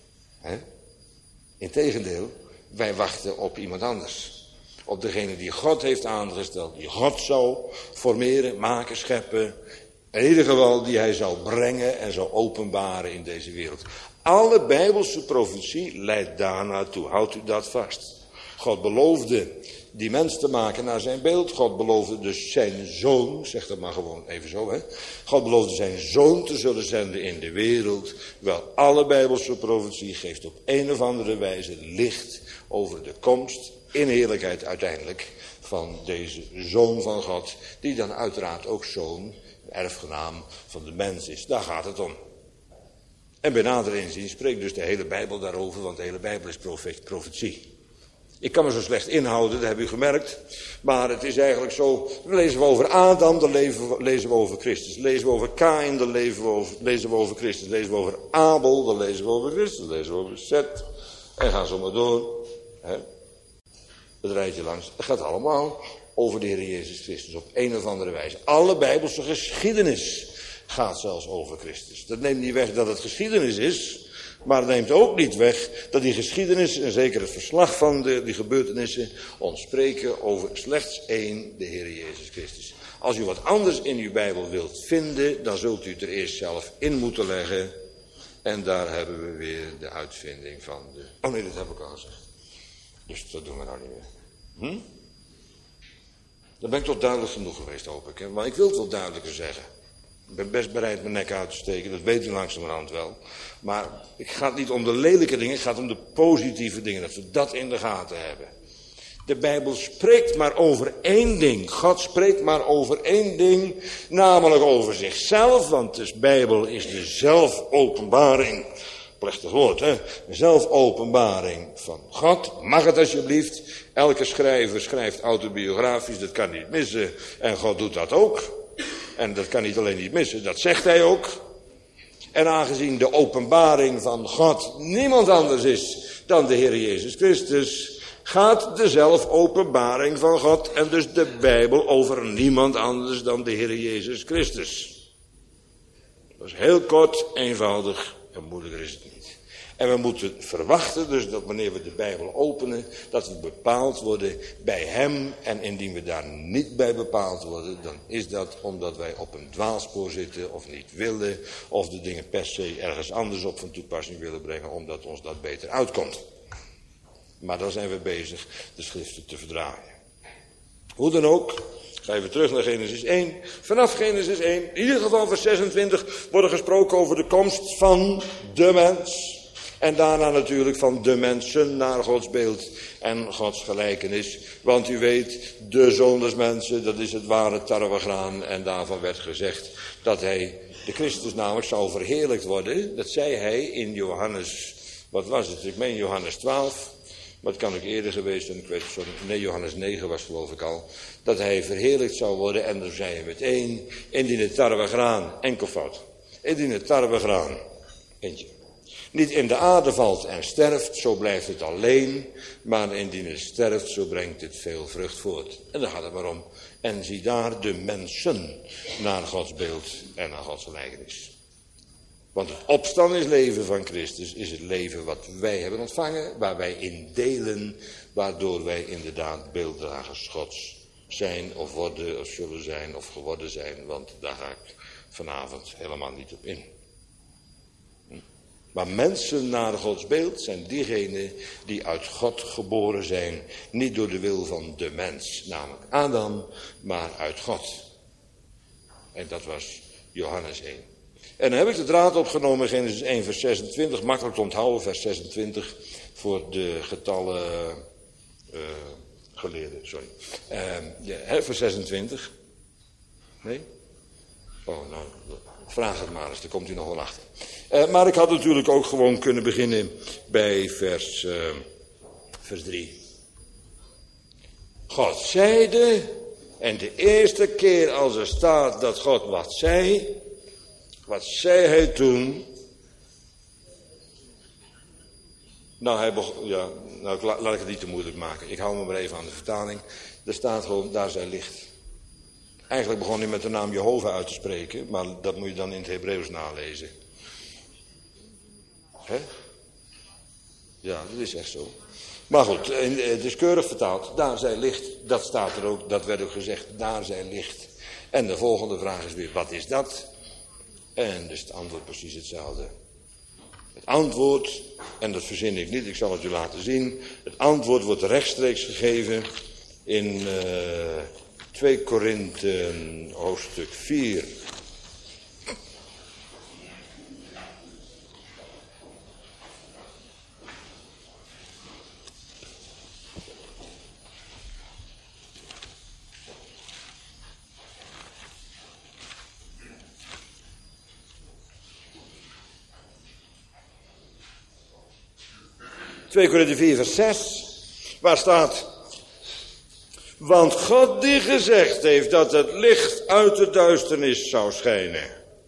Integendeel, wij wachten op iemand anders. Op degene die God heeft aangesteld, die God zou formeren, maken, scheppen. In ieder geval die hij zou brengen en zou openbaren in deze wereld. Alle Bijbelse profetie leidt daar naartoe. Houdt u dat vast. God beloofde die mens te maken naar zijn beeld. God beloofde dus zijn zoon, zeg dat maar gewoon even zo. God beloofde zijn zoon te zullen zenden in de wereld. Wel, alle Bijbelse profetie geeft op een of andere wijze licht over de komst in heerlijkheid uiteindelijk van deze zoon van God. Die dan uiteraard ook zoon, erfgenaam van de mens is. Daar gaat het om. En bij nader inzien spreekt dus de hele Bijbel daarover, want de hele Bijbel is profetie. Ik kan me zo slecht inhouden, dat heb u gemerkt. Maar het is eigenlijk zo, dan lezen we over Adam, dan lezen we over Christus. Lezen we over Kaïn, dan lezen we over Christus. Lezen we over Abel, dan lezen we over Christus. Dan lezen we over Seth. En gaan zo maar door. Het rijtje langs. Het gaat allemaal over de Heer Jezus Christus op een of andere wijze. Alle Bijbelse geschiedenis gaat zelfs over Christus. Dat neemt niet weg dat het geschiedenis is. Maar het neemt ook niet weg dat die geschiedenis, en zeker het verslag van die gebeurtenissen, ons spreken over slechts één, de Heer Jezus Christus. Als u wat anders in uw Bijbel wilt vinden, dan zult u het er eerst zelf in moeten leggen. En daar hebben we weer de uitvinding van de... Oh nee, dat heb ik al gezegd. Dus dat doen we nou niet meer. Dan ben ik toch duidelijk genoeg geweest, hoop ik. Maar ik wil het wel duidelijker zeggen. Ik ben best bereid mijn nek uit te steken, dat weet u langzamerhand wel. Maar het gaat niet om de lelijke dingen, het gaat om de positieve dingen. Dat we dat in de gaten hebben. De Bijbel spreekt maar over één ding. God spreekt maar over één ding, namelijk over zichzelf. Want de Bijbel is de zelfopenbaring. Plechtig woord, hè? De zelfopenbaring van God. Mag het alsjeblieft. Elke schrijver schrijft autobiografisch, dat kan niet missen. En God doet dat ook. En dat kan niet alleen niet missen, dat zegt hij ook. En aangezien de openbaring van God niemand anders is dan de Heer Jezus Christus, gaat de zelfopenbaring van God en dus de Bijbel over niemand anders dan de Heer Jezus Christus. Dat is heel kort, eenvoudig en moeilijker is het niet. En we moeten verwachten dus dat wanneer we de Bijbel openen, dat we bepaald worden bij hem. En indien we daar niet bij bepaald worden, dan is dat omdat wij op een dwaalspoor zitten of niet willen. Of de dingen per se ergens anders op van toepassing willen brengen, omdat ons dat beter uitkomt. Maar dan zijn we bezig de schriften te verdraaien. Hoe dan ook, ga even terug naar Genesis 1. Vanaf Genesis 1, in ieder geval vers 26, wordt er gesproken over de komst van de mens. En daarna natuurlijk van de mensen naar Gods beeld en Gods gelijkenis. Want u weet, de zoon des mensen, dat is het ware tarwegraan. En daarvan werd gezegd dat hij, de Christus namelijk, zou verheerlijkt worden. Dat zei hij in Johannes, wat was het? Ik meen Johannes 12. Maar het kan ook eerder geweest zijn, ik weet het zo. Nee, Johannes 9 was geloof ik al. Dat hij verheerlijkt zou worden. En dan zei hij meteen, indien het tarwegraan, enkelvoud. Indien het tarwegraan, eentje. Niet in de aarde valt en sterft, zo blijft het alleen. Maar indien het sterft, zo brengt het veel vrucht voort. En daar gaat het maar om. En zie daar de mensen naar Gods beeld en naar Gods gelijkenis. Want het opstandingsleven van Christus is het leven wat wij hebben ontvangen. Waar wij in delen, waardoor wij inderdaad beelddragers Gods zijn of worden of zullen zijn of geworden zijn. Want daar ga ik vanavond helemaal niet op in. Maar mensen naar Gods beeld zijn diegenen die uit God geboren zijn. Niet door de wil van de mens, namelijk Adam, maar uit God. En dat was Johannes 1. En dan heb ik de draad opgenomen, Genesis 1 vers 26, makkelijk te onthouden, vers 26, voor de getallen geleerden, sorry. Vers 26. Nee? Oh, nou, vraag het maar eens, daar komt u nog wel achter. Maar ik had natuurlijk ook gewoon kunnen beginnen bij vers 3. God zeide, en de eerste keer als er staat dat God wat zei hij toen? Nou, Nou, laat ik het niet te moeilijk maken. Ik hou me maar even aan de vertaling. Er staat gewoon, daar zij licht. Eigenlijk begon hij met de naam Jehovah uit te spreken, maar dat moet je dan in het Hebreeuws nalezen. Hè? Ja, dat is echt zo. Maar goed, het is keurig vertaald. Daar zij licht, dat staat er ook, dat werd ook gezegd, daar zij licht. En de volgende vraag is weer, wat is dat? En dus het antwoord precies hetzelfde. Het antwoord, en dat verzin ik niet, ik zal het u laten zien. Het antwoord wordt rechtstreeks gegeven in 2 Korinthe hoofdstuk 4. Korinthe 4 vers 6, waar staat: want God die gezegd heeft dat het licht uit de duisternis zou schijnen.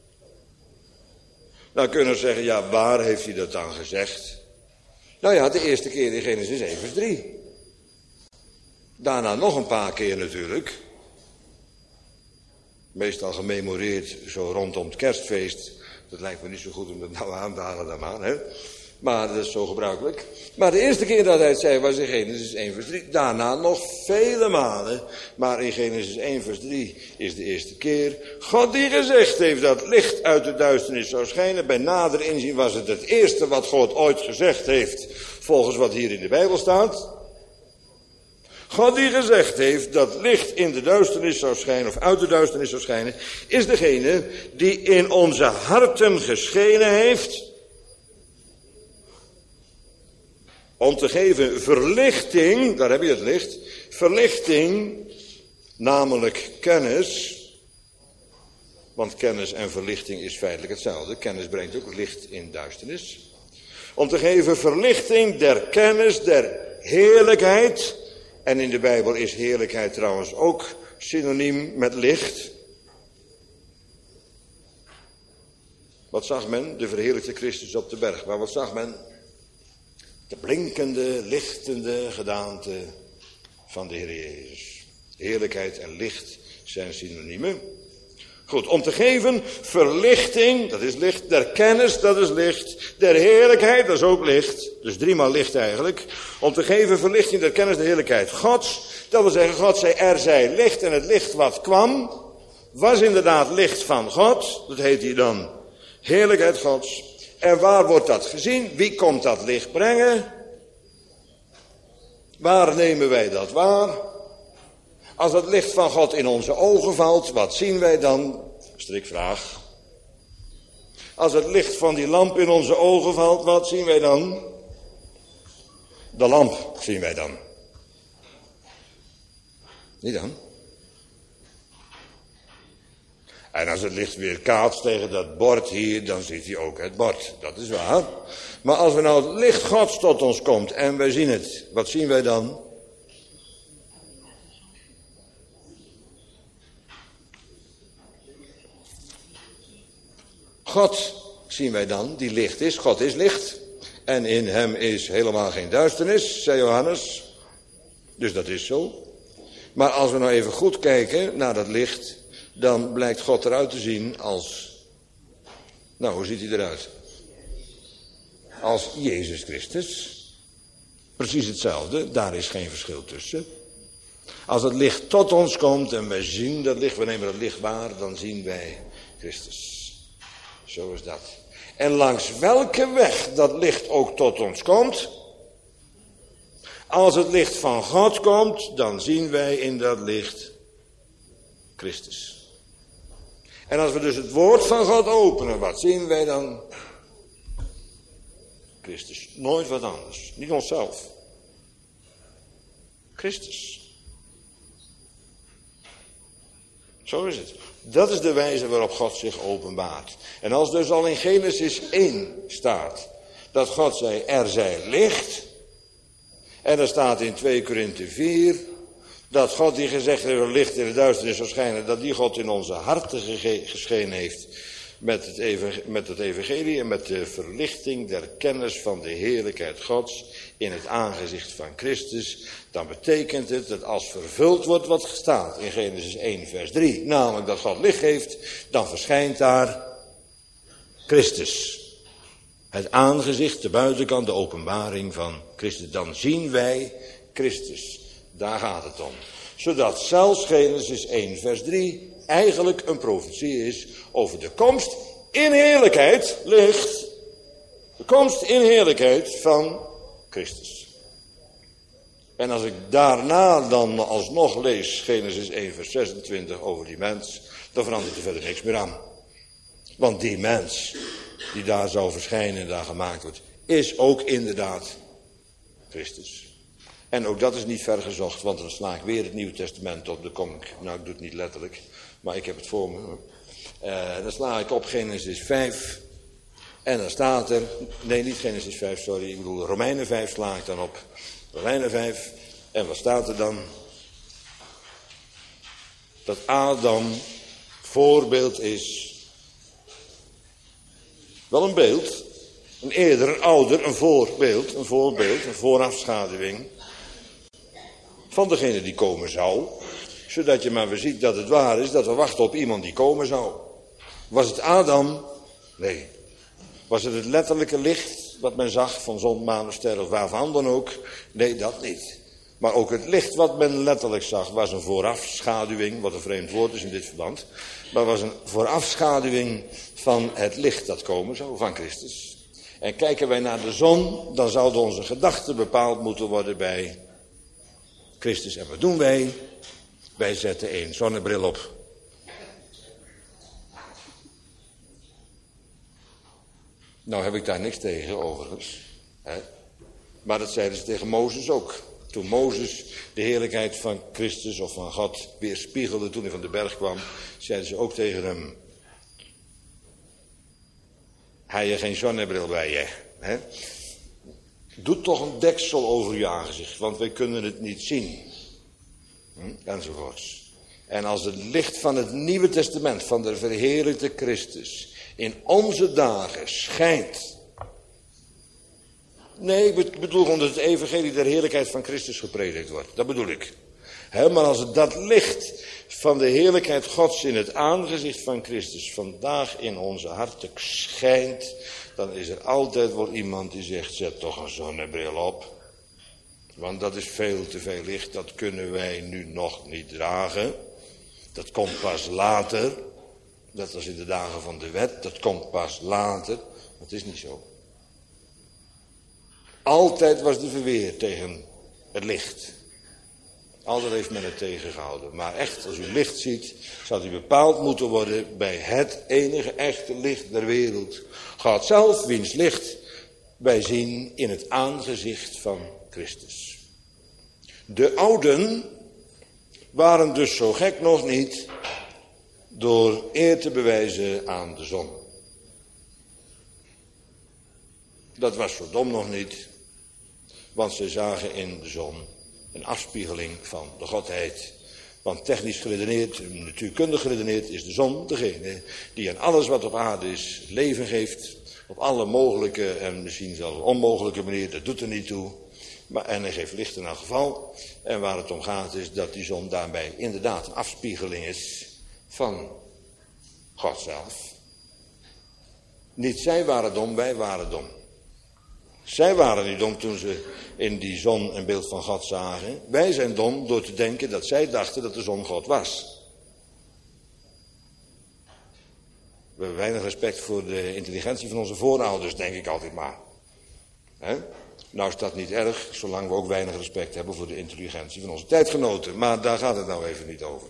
Nou kunnen we zeggen, ja, waar heeft hij dat dan gezegd? Nou ja, de eerste keer in Genesis 1 vers 3. Daarna nog een paar keer natuurlijk. Meestal gememoreerd zo rondom het kerstfeest. Dat lijkt me niet zo goed om dat nou aan te halen dan maar, hè. Maar dat is zo gebruikelijk. Maar de eerste keer dat hij het zei was in Genesis 1 vers 3. Daarna nog vele malen. Maar in Genesis 1 vers 3 is de eerste keer. God die gezegd heeft dat licht uit de duisternis zou schijnen. Bij nader inzien was het het eerste wat God ooit gezegd heeft. Volgens wat hier in de Bijbel staat. God die gezegd heeft dat licht in de duisternis zou schijnen, of uit de duisternis zou schijnen, is degene die in onze harten geschenen heeft. Om te geven verlichting, daar heb je het licht, verlichting, namelijk kennis. Want kennis en verlichting is feitelijk hetzelfde. Kennis brengt ook licht in duisternis. Om te geven verlichting der kennis, der heerlijkheid. En in de Bijbel is heerlijkheid trouwens ook synoniem met licht. Wat zag men? De verheerlijkte Christus op de berg. Maar wat zag men? De blinkende, lichtende gedaante van de Heer Jezus. Heerlijkheid en licht zijn synoniemen. Goed, om te geven verlichting, dat is licht, der kennis, dat is licht, der heerlijkheid, dat is ook licht, dus 3 maal licht eigenlijk. Om te geven verlichting der kennis, der heerlijkheid Gods, dat wil zeggen, God zei, er zij licht en het licht wat kwam, was inderdaad licht van God, dat heet hier dan heerlijkheid Gods. En waar wordt dat gezien? Wie komt dat licht brengen? Waar nemen wij dat waar? Als het licht van God in onze ogen valt, wat zien wij dan? Strikvraag. Als het licht van die lamp in onze ogen valt, wat zien wij dan? De lamp zien wij dan. Niet dan? En als het licht weer kaatst tegen dat bord hier, dan ziet hij ook het bord. Dat is waar. Maar als we nou het licht Gods tot ons komt en wij zien het, wat zien wij dan? God zien wij dan, die licht is. God is licht. En in hem is helemaal geen duisternis, zei Johannes. Dus dat is zo. Maar als we nou even goed kijken naar dat licht, dan blijkt God eruit te zien als... Nou, hoe ziet hij eruit? Als Jezus Christus. Precies hetzelfde, daar is geen verschil tussen. Als het licht tot ons komt en wij zien dat licht, we nemen dat licht waar, dan zien wij Christus. Zo is dat. En langs welke weg dat licht ook tot ons komt, als het licht van God komt, dan zien wij in dat licht Christus. En als we dus het woord van God openen, wat zien wij dan? Christus. Nooit wat anders. Niet onszelf. Christus. Zo is het. Dat is de wijze waarop God zich openbaart. En als dus al in Genesis 1 staat dat God zei, er zij licht. En er staat in 2 Korinthe 4 dat God die gezegd heeft, licht in de duisternis zou schijnen, dat die God in onze harten geschenen heeft. met het evangelie en met de verlichting der kennis van de heerlijkheid Gods in het aangezicht van Christus, dan betekent het dat als vervuld wordt wat staat in Genesis 1 vers 3, namelijk dat God licht geeft, dan verschijnt daar Christus. Het aangezicht, de buitenkant, de openbaring van Christus. Dan zien wij Christus. Daar gaat het om. Zodat zelfs Genesis 1 vers 3 eigenlijk een profetie is over de komst in heerlijkheid, licht. De komst in heerlijkheid van Christus. En als ik daarna dan alsnog lees Genesis 1 vers 26 over die mens, dan verandert er verder niks meer aan. Want die mens die daar zou verschijnen en daar gemaakt wordt, is ook inderdaad Christus. En ook dat is niet ver gezocht, want dan sla ik weer het Nieuwe Testament op. Dan kom ik, nou ik doe het niet letterlijk, maar ik heb het voor me. Dan sla ik op Genesis 5 en dan staat er, nee niet Genesis 5, sorry, ik bedoel Romeinen 5 sla ik dan op. Romeinen 5 en wat staat er dan? Dat Adam voorbeeld is. Wel een beeld, een eerder, een ouder, een voorbeeld, een voorafschaduwing van degene die komen zou. Zodat je maar weer ziet dat het waar is, dat we wachten op iemand die komen zou. Was het Adam? Nee. Was het letterlijke licht wat men zag van zon, maan of ster of waarvan dan ook? Nee, dat niet. Maar ook het licht wat men letterlijk zag was een voorafschaduwing, wat een vreemd woord is in dit verband. Maar was een voorafschaduwing van het licht dat komen zou, van Christus. En kijken wij naar de zon, dan zouden onze gedachten bepaald moeten worden bij Christus. En wat doen wij? Wij zetten één zonnebril op. Nou heb ik daar niks tegen overigens. Hè? Maar dat zeiden ze tegen Mozes ook. Toen Mozes de heerlijkheid van Christus of van God weerspiegelde toen hij van de berg kwam, zeiden ze ook tegen hem: Heb je geen zonnebril bij je? Hè? Doe toch een deksel over je aangezicht, want wij kunnen het niet zien. Enzovoorts. En als het licht van het Nieuwe Testament, van de verheerlijkte Christus, in onze dagen schijnt. Nee, ik bedoel gewoon dat het evangelie der heerlijkheid van Christus gepredikt wordt. Dat bedoel ik. Maar als het dat licht van de heerlijkheid Gods in het aangezicht van Christus vandaag in onze harten schijnt, dan is er altijd wel iemand die zegt: zet toch een zonnebril op. Want dat is veel te veel licht, dat kunnen wij nu nog niet dragen. Dat komt pas later. Dat was in de dagen van de wet, dat komt pas later. Dat is niet zo. Altijd was de verweer tegen het licht. Altijd heeft men het tegengehouden. Maar echt, als u licht ziet, zal u bepaald moeten worden bij het enige echte licht der wereld. God zelf, wiens licht wij zien in het aangezicht van Christus. De ouden waren dus zo gek nog niet door eer te bewijzen aan de zon. Dat was zo dom nog niet, want ze zagen in de zon een afspiegeling van de Godheid. Want technisch geredeneerd, natuurkundig geredeneerd, is de zon degene die aan alles wat op aarde is leven geeft. Op alle mogelijke en misschien zelfs onmogelijke manier, dat doet er niet toe. En hij geeft licht in elk geval. En waar het om gaat is dat die zon daarbij inderdaad een afspiegeling is van God zelf. Niet zij waren dom, wij waren dom. Zij waren niet dom toen ze in die zon een beeld van God zagen. Wij zijn dom door te denken dat zij dachten dat de zon God was. We hebben weinig respect voor de intelligentie van onze voorouders, denk ik altijd maar. Nou is dat niet erg, zolang we ook weinig respect hebben voor de intelligentie van onze tijdgenoten. Maar daar gaat het nou even niet over.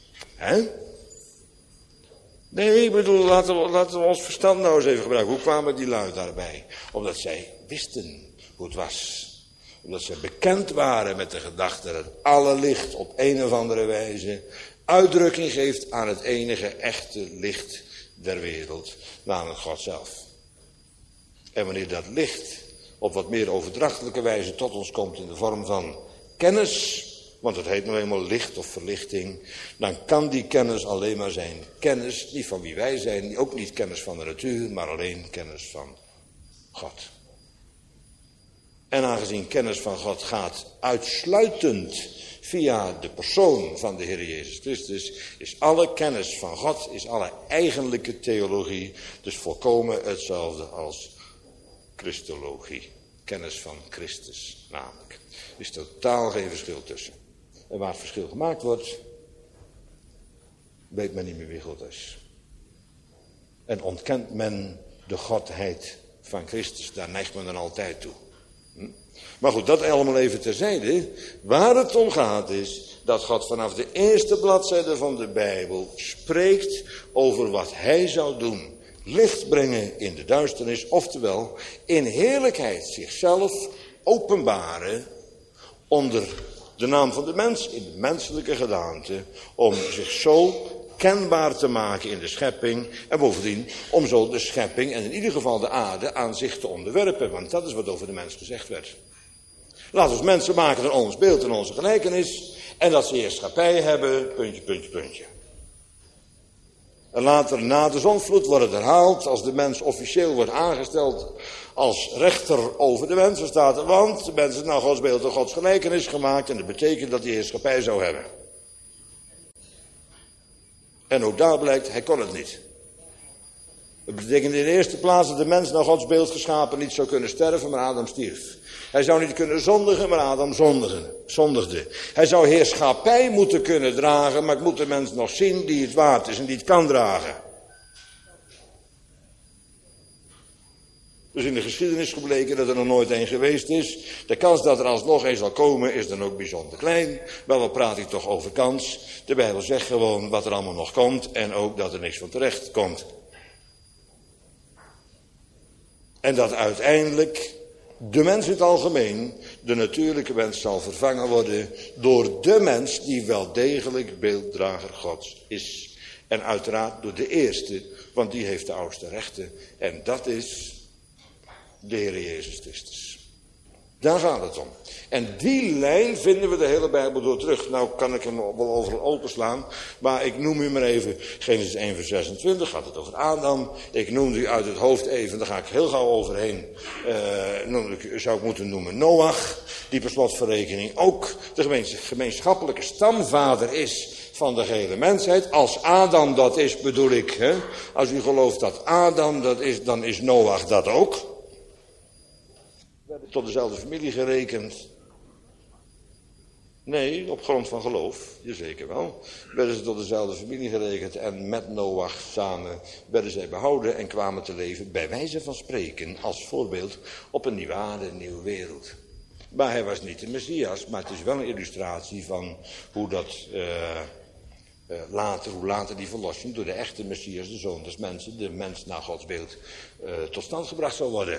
Nee, ik bedoel, laten we ons verstand nou eens even gebruiken. Hoe kwamen die lui daarbij? Omdat zij wisten hoe het was. Omdat zij bekend waren met de gedachte dat alle licht op een of andere wijze uitdrukking geeft aan het enige echte licht der wereld, namelijk God zelf. En wanneer dat licht op wat meer overdrachtelijke wijze tot ons komt in de vorm van kennis, want het heet nou eenmaal licht of verlichting, dan kan die kennis alleen maar zijn kennis, niet van wie wij zijn, ook niet kennis van de natuur, maar alleen kennis van God. En aangezien kennis van God gaat uitsluitend via de persoon van de Heer Jezus Christus, is alle kennis van God, is alle eigenlijke theologie, dus volkomen hetzelfde als Christologie. Kennis van Christus namelijk. Er is totaal geen verschil tussen. En waar het verschil gemaakt wordt, weet men niet meer wie God is. En ontkent men de godheid van Christus, daar neigt men dan altijd toe. Maar goed, dat allemaal even terzijde. Waar het om gaat is dat God vanaf de eerste bladzijde van de Bijbel spreekt over wat hij zou doen. Licht brengen in de duisternis, oftewel in heerlijkheid zichzelf openbaren onder de naam van de mens, in de menselijke gedaante, om zich zo kenbaar te maken in de schepping en bovendien om zo de schepping en in ieder geval de aarde aan zich te onderwerpen, want dat is wat over de mens gezegd werd. Laat ons mensen maken naar ons beeld en onze gelijkenis en dat ze heerschappij hebben, puntje, puntje, puntje. En later na de zondvloed wordt het herhaald als de mens officieel wordt aangesteld als rechter over de mensen staat er, want de mens is naar Gods beeld en Gods gelijkenis gemaakt en dat betekent dat hij heerschappij zou hebben. En ook daar blijkt, hij kon het niet. Dat betekent in de eerste plaats dat de mens naar Gods beeld geschapen niet zou kunnen sterven, maar Adam stierf. Hij zou niet kunnen zondigen, maar Adam zondigde. Hij zou heerschappij moeten kunnen dragen, maar ik moet de mens nog zien die het waard is en die het kan dragen. Dus in de geschiedenis gebleken dat er nog nooit één geweest is. De kans dat er alsnog één zal komen is dan ook bijzonder klein. Maar wat praat ik toch over kans? De Bijbel zegt gewoon wat er allemaal nog komt en ook dat er niks van terecht komt. En dat uiteindelijk de mens in het algemeen, de natuurlijke mens, zal vervangen worden door de mens die wel degelijk beelddrager Gods is. En uiteraard door de eerste, want die heeft de oudste rechten. En dat is de Heer Jezus Christus. Daar gaat het om. En die lijn vinden we de hele Bijbel door terug. Nou kan ik hem wel overal openslaan, maar ik noem u maar even Genesis 1 vers 26, gaat het over Adam. Ik noemde u uit het hoofd even, daar ga ik heel gauw overheen, zou ik moeten noemen Noach, die per slotverrekening ook de gemeenschappelijke stamvader is van de hele mensheid. Als Adam dat is, bedoel ik, hè? Als u gelooft dat Adam dat is, dan is Noach dat ook. Tot dezelfde familie gerekend. Nee, op grond van geloof, jazeker wel. Werden ze tot dezelfde familie gerekend en met Noach samen werden zij behouden en kwamen te leven, bij wijze van spreken, als voorbeeld op een nieuwe aarde, een nieuwe wereld. Maar hij was niet de Messias, maar het is wel een illustratie van hoe dat hoe later die verlossing door de echte Messias, de Zoon des Mensen, de mens naar Gods beeld, tot stand gebracht zal worden.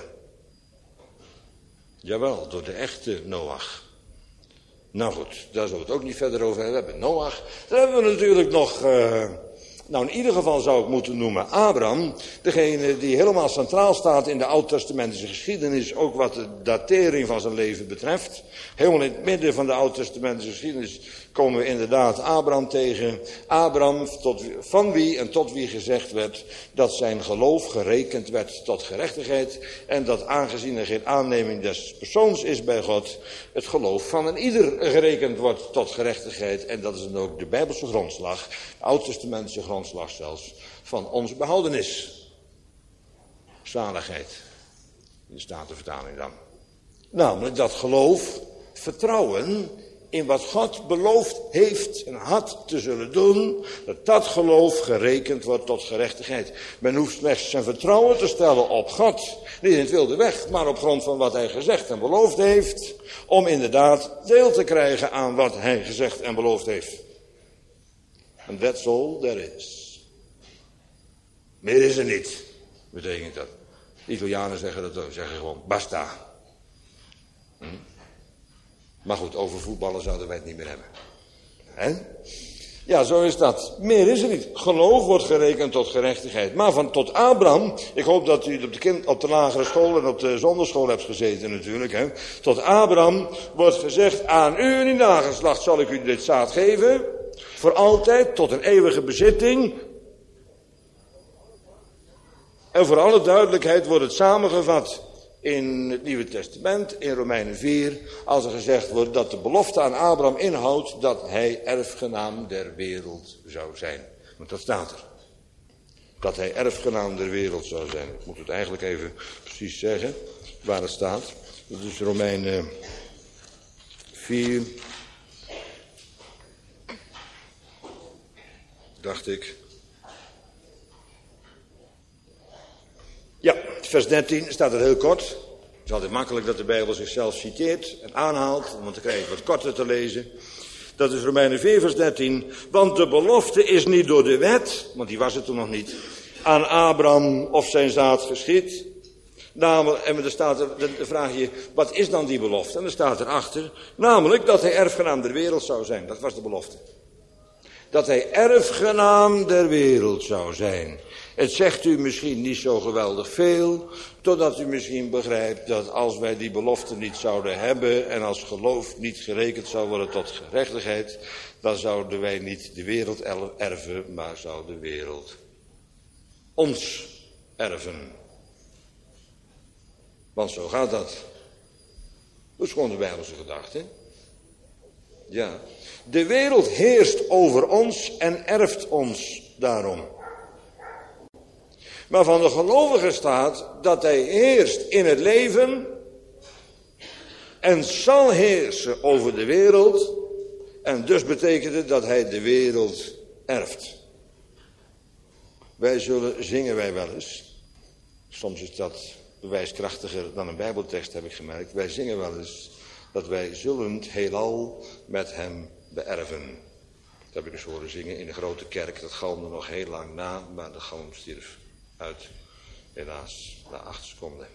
Jawel, door de echte Noach. Nou goed, daar zullen we het ook niet verder over hebben. Noach. Dan hebben we natuurlijk nog, in ieder geval zou ik moeten noemen Abraham. Degene die helemaal centraal staat in de oud-testamentische geschiedenis, ook wat de datering van zijn leven betreft. Helemaal in het midden van de oud-testamentische geschiedenis komen we inderdaad Abraham tegen. Abraham, van wie en tot wie gezegd werd dat zijn geloof gerekend werd tot gerechtigheid. En dat aangezien er geen aanneming des persoons is bij God, het geloof van een ieder gerekend wordt tot gerechtigheid. En dat is dan ook de Bijbelse grondslag, de oud-testamentische grondslag zelfs, van onze behoudenis. Zaligheid, in de Statenvertaling dan. Namelijk dat geloof, vertrouwen in wat God beloofd heeft en had te zullen doen, dat geloof gerekend wordt tot gerechtigheid. Men hoeft slechts zijn vertrouwen te stellen op God, niet in het wilde weg, maar op grond van wat hij gezegd en beloofd heeft, om inderdaad deel te krijgen aan wat hij gezegd en beloofd heeft. And that's all there is. Meer is er niet, betekent dat. De Italianen zeggen dat ook, zeggen gewoon basta. Maar goed, over voetballen zouden wij het niet meer hebben. Hè? Ja, zo is dat. Meer is er niet. Geloof wordt gerekend tot gerechtigheid. Maar tot Abraham, ik hoop dat u op de lagere school en op de zonderschool hebt gezeten natuurlijk. Hè. Tot Abraham wordt gezegd, aan u en uw nageslacht zal ik u dit zaad geven. Voor altijd, tot een eeuwige bezitting. En voor alle duidelijkheid wordt het samengevat in het Nieuwe Testament, in Romeinen 4, als er gezegd wordt dat de belofte aan Abraham inhoudt dat hij erfgenaam der wereld zou zijn. Want dat staat er. Dat hij erfgenaam der wereld zou zijn. Ik moet het eigenlijk even precies zeggen waar het staat. Dat is Romeinen 4. Dacht ik. Ja, vers 13 staat er heel kort. Het is altijd makkelijk dat de Bijbel zichzelf citeert en aanhaalt, want dan krijg je wat korter te lezen. Dat is Romeinen 4 vers 13. Want de belofte is niet door de wet, want die was er toen nog niet, aan Abraham of zijn zaad geschied. Namelijk, en dan staat er, dan vraag je, wat is dan die belofte? En dan staat erachter, namelijk dat hij erfgenaam der wereld zou zijn. Dat was de belofte. Dat hij erfgenaam der wereld zou zijn. Het zegt u misschien niet zo geweldig veel, totdat u misschien begrijpt dat als wij die belofte niet zouden hebben en als geloof niet gerekend zou worden tot gerechtigheid, dan zouden wij niet de wereld erven, maar zou de wereld ons erven. Want zo gaat dat. Dat is gewoon de Bijbelse gedachte. Ja. De wereld heerst over ons en erft ons daarom. Maar van de gelovige staat dat hij heerst in het leven en zal heersen over de wereld. En dus betekent het dat hij de wereld erft. Wij zullen, zingen wij wel eens. Soms is dat bewijskrachtiger dan een Bijbeltekst, heb ik gemerkt. Wij zingen wel eens dat wij zullen het heelal met hem beërven. Dat heb ik eens horen zingen in de grote kerk. Dat galmde nog heel lang na, maar de galm stierf uit. Helaas, na 8 seconden.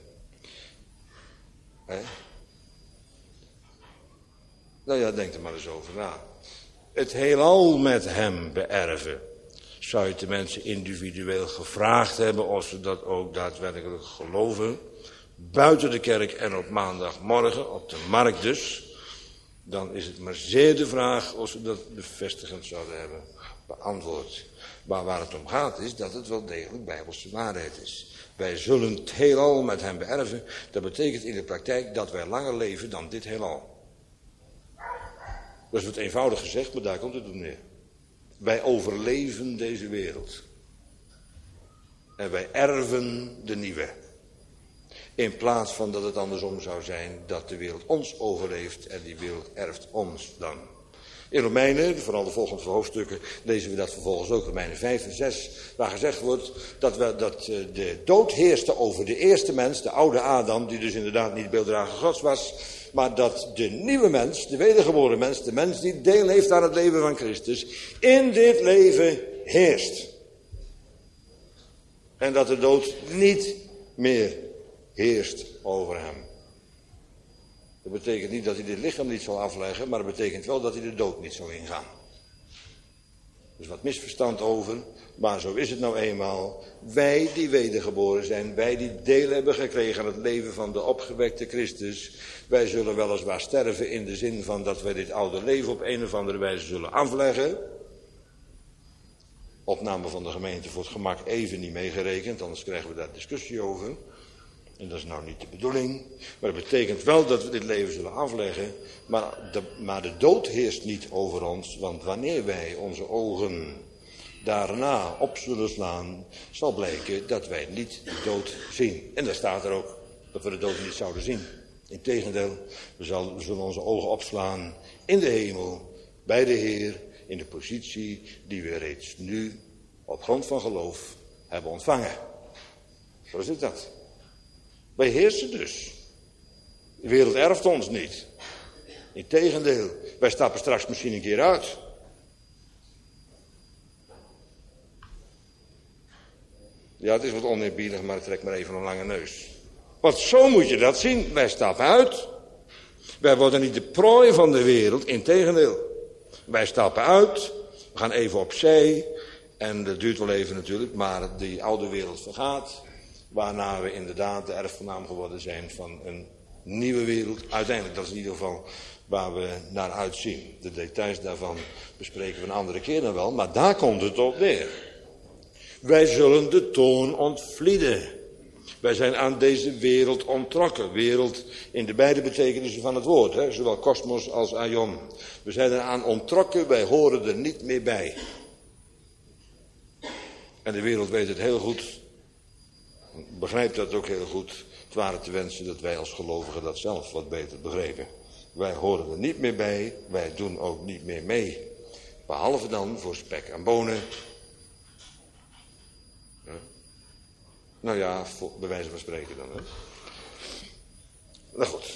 Nou ja, denk er maar eens over na. Het heelal met hem beërven. Zou je de mensen individueel gevraagd hebben of ze dat ook daadwerkelijk geloven? Buiten de kerk en op maandagmorgen, op de markt dus. Dan is het maar zeer de vraag of ze dat bevestigend zouden hebben beantwoord. Maar waar het om gaat is dat het wel degelijk bijbelse waarheid is. Wij zullen het heelal met hem beërven. Dat betekent in de praktijk dat wij langer leven dan dit heelal. Dat is wat eenvoudig gezegd, maar daar komt het op neer. Wij overleven deze wereld. En wij erven de nieuwe. In plaats van dat het andersom zou zijn dat de wereld ons overleeft en die wereld erft ons dan. In Romeinen, vooral de volgende hoofdstukken, lezen we dat vervolgens ook, Romeinen 5 en 6, waar gezegd wordt dat de dood heerste over de eerste mens, de oude Adam, die dus inderdaad niet beelddrager Gods was, maar dat de nieuwe mens, de wedergeboren mens, de mens die deel heeft aan het leven van Christus, in dit leven heerst. En dat de dood niet meer heerst over hem. Dat betekent niet dat hij dit lichaam niet zal afleggen, maar dat betekent wel dat hij de dood niet zal ingaan. Er is wat misverstand over, maar zo is het nou eenmaal. Wij die wedergeboren zijn, wij die deel hebben gekregen aan het leven van de opgewekte Christus, wij zullen weliswaar sterven in de zin van dat wij dit oude leven op een of andere wijze zullen afleggen. Opname van de gemeente voor het gemak even niet meegerekend, anders krijgen we daar discussie over. En dat is nou niet de bedoeling. Maar dat betekent wel dat we dit leven zullen afleggen. Maar de dood heerst niet over ons. Want wanneer wij onze ogen daarna op zullen slaan, zal blijken dat wij niet de dood zien. En daar staat er ook dat we de dood niet zouden zien. Integendeel, we zullen onze ogen opslaan in de hemel, bij de Heer, in de positie die we reeds nu op grond van geloof hebben ontvangen. Zo zit dat. Wij heersen dus. De wereld erft ons niet. Integendeel, wij stappen straks misschien een keer uit. Ja, het is wat oneerbiedig, maar het trekt maar even een lange neus. Want zo moet je dat zien. Wij stappen uit. Wij worden niet de prooi van de wereld, integendeel. Wij stappen uit We gaan even opzij. En dat duurt wel even natuurlijk, maar die oude wereld vergaat. Waarna we inderdaad de erfgenaam geworden zijn van een nieuwe wereld. Uiteindelijk, dat is in ieder geval waar we naar uitzien. De details daarvan bespreken we een andere keer dan wel. Maar daar komt het op neer. Wij zullen de toorn ontvlieden. Wij zijn aan deze wereld onttrokken. Wereld in de beide betekenissen van het woord. Hè? Zowel kosmos als aion. We zijn eraan onttrokken. Wij horen er niet meer bij. En de wereld weet het heel goed. Begrijpt dat ook heel goed. Het waren te wensen dat wij als gelovigen dat zelf wat beter begrepen. Wij horen er niet meer bij. Wij doen ook niet meer mee. Behalve dan voor spek en bonen. Nou ja, bij wijze van spreken dan. Hè? Nou goed.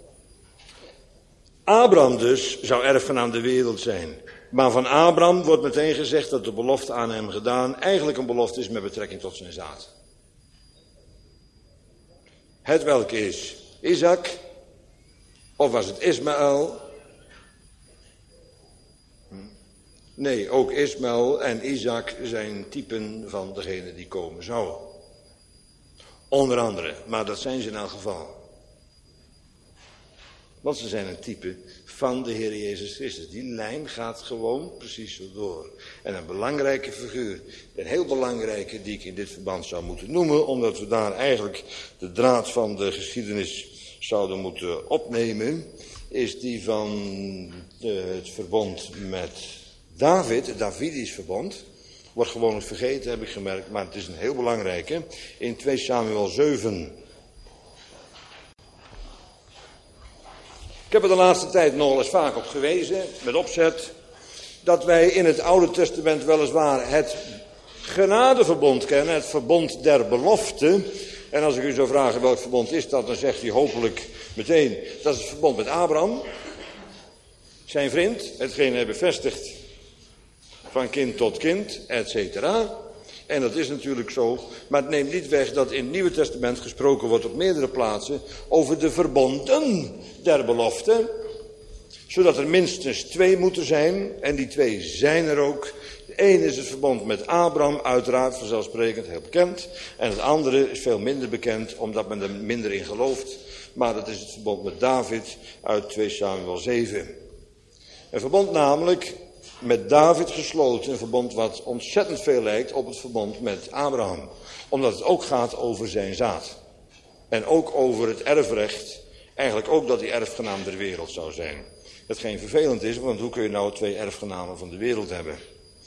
Abraham dus zou erfgenaam de wereld zijn. Maar van Abraham wordt meteen gezegd dat de belofte aan hem gedaan eigenlijk een belofte is met betrekking tot zijn zaad. Het welke is Isaac, of was het Ismaël? Nee, ook Ismaël en Isaac zijn typen van degene die komen zou. Onder andere, maar dat zijn ze in elk geval. Want ze zijn een type van de Heer Jezus Christus. Die lijn gaat gewoon precies zo door. En een belangrijke figuur, een heel belangrijke die ik in dit verband zou moeten noemen, omdat we daar eigenlijk de draad van de geschiedenis zouden moeten opnemen, is die van het verbond met David, het Davidisch verbond. Wordt gewoon vergeten, heb ik gemerkt, maar het is een heel belangrijke. In 2 Samuel 7. Ik heb er de laatste tijd nogal eens vaak op gewezen, met opzet, dat wij in het Oude Testament weliswaar het genadeverbond kennen, het verbond der belofte. En als ik u zou vragen welk verbond is dat, dan zegt u hopelijk meteen, dat is het verbond met Abraham, zijn vriend, hetgeen hij bevestigt van kind tot kind, et cetera. En dat is natuurlijk zo, maar het neemt niet weg dat in het Nieuwe Testament gesproken wordt op meerdere plaatsen over de verbonden der belofte. Zodat er minstens 2 moeten zijn, en die 2 zijn er ook. De ene is het verbond met Abraham, uiteraard vanzelfsprekend, heel bekend. En het andere is veel minder bekend, omdat men er minder in gelooft. Maar dat is het verbond met David uit 2 Samuel 7. Een verbond namelijk met David gesloten, een verbond wat ontzettend veel lijkt op het verbond met Abraham. Omdat het ook gaat over zijn zaad. En ook over het erfrecht, eigenlijk ook dat hij erfgenaam der wereld zou zijn. Hetgeen vervelend is, want hoe kun je nou 2 erfgenamen van de wereld hebben?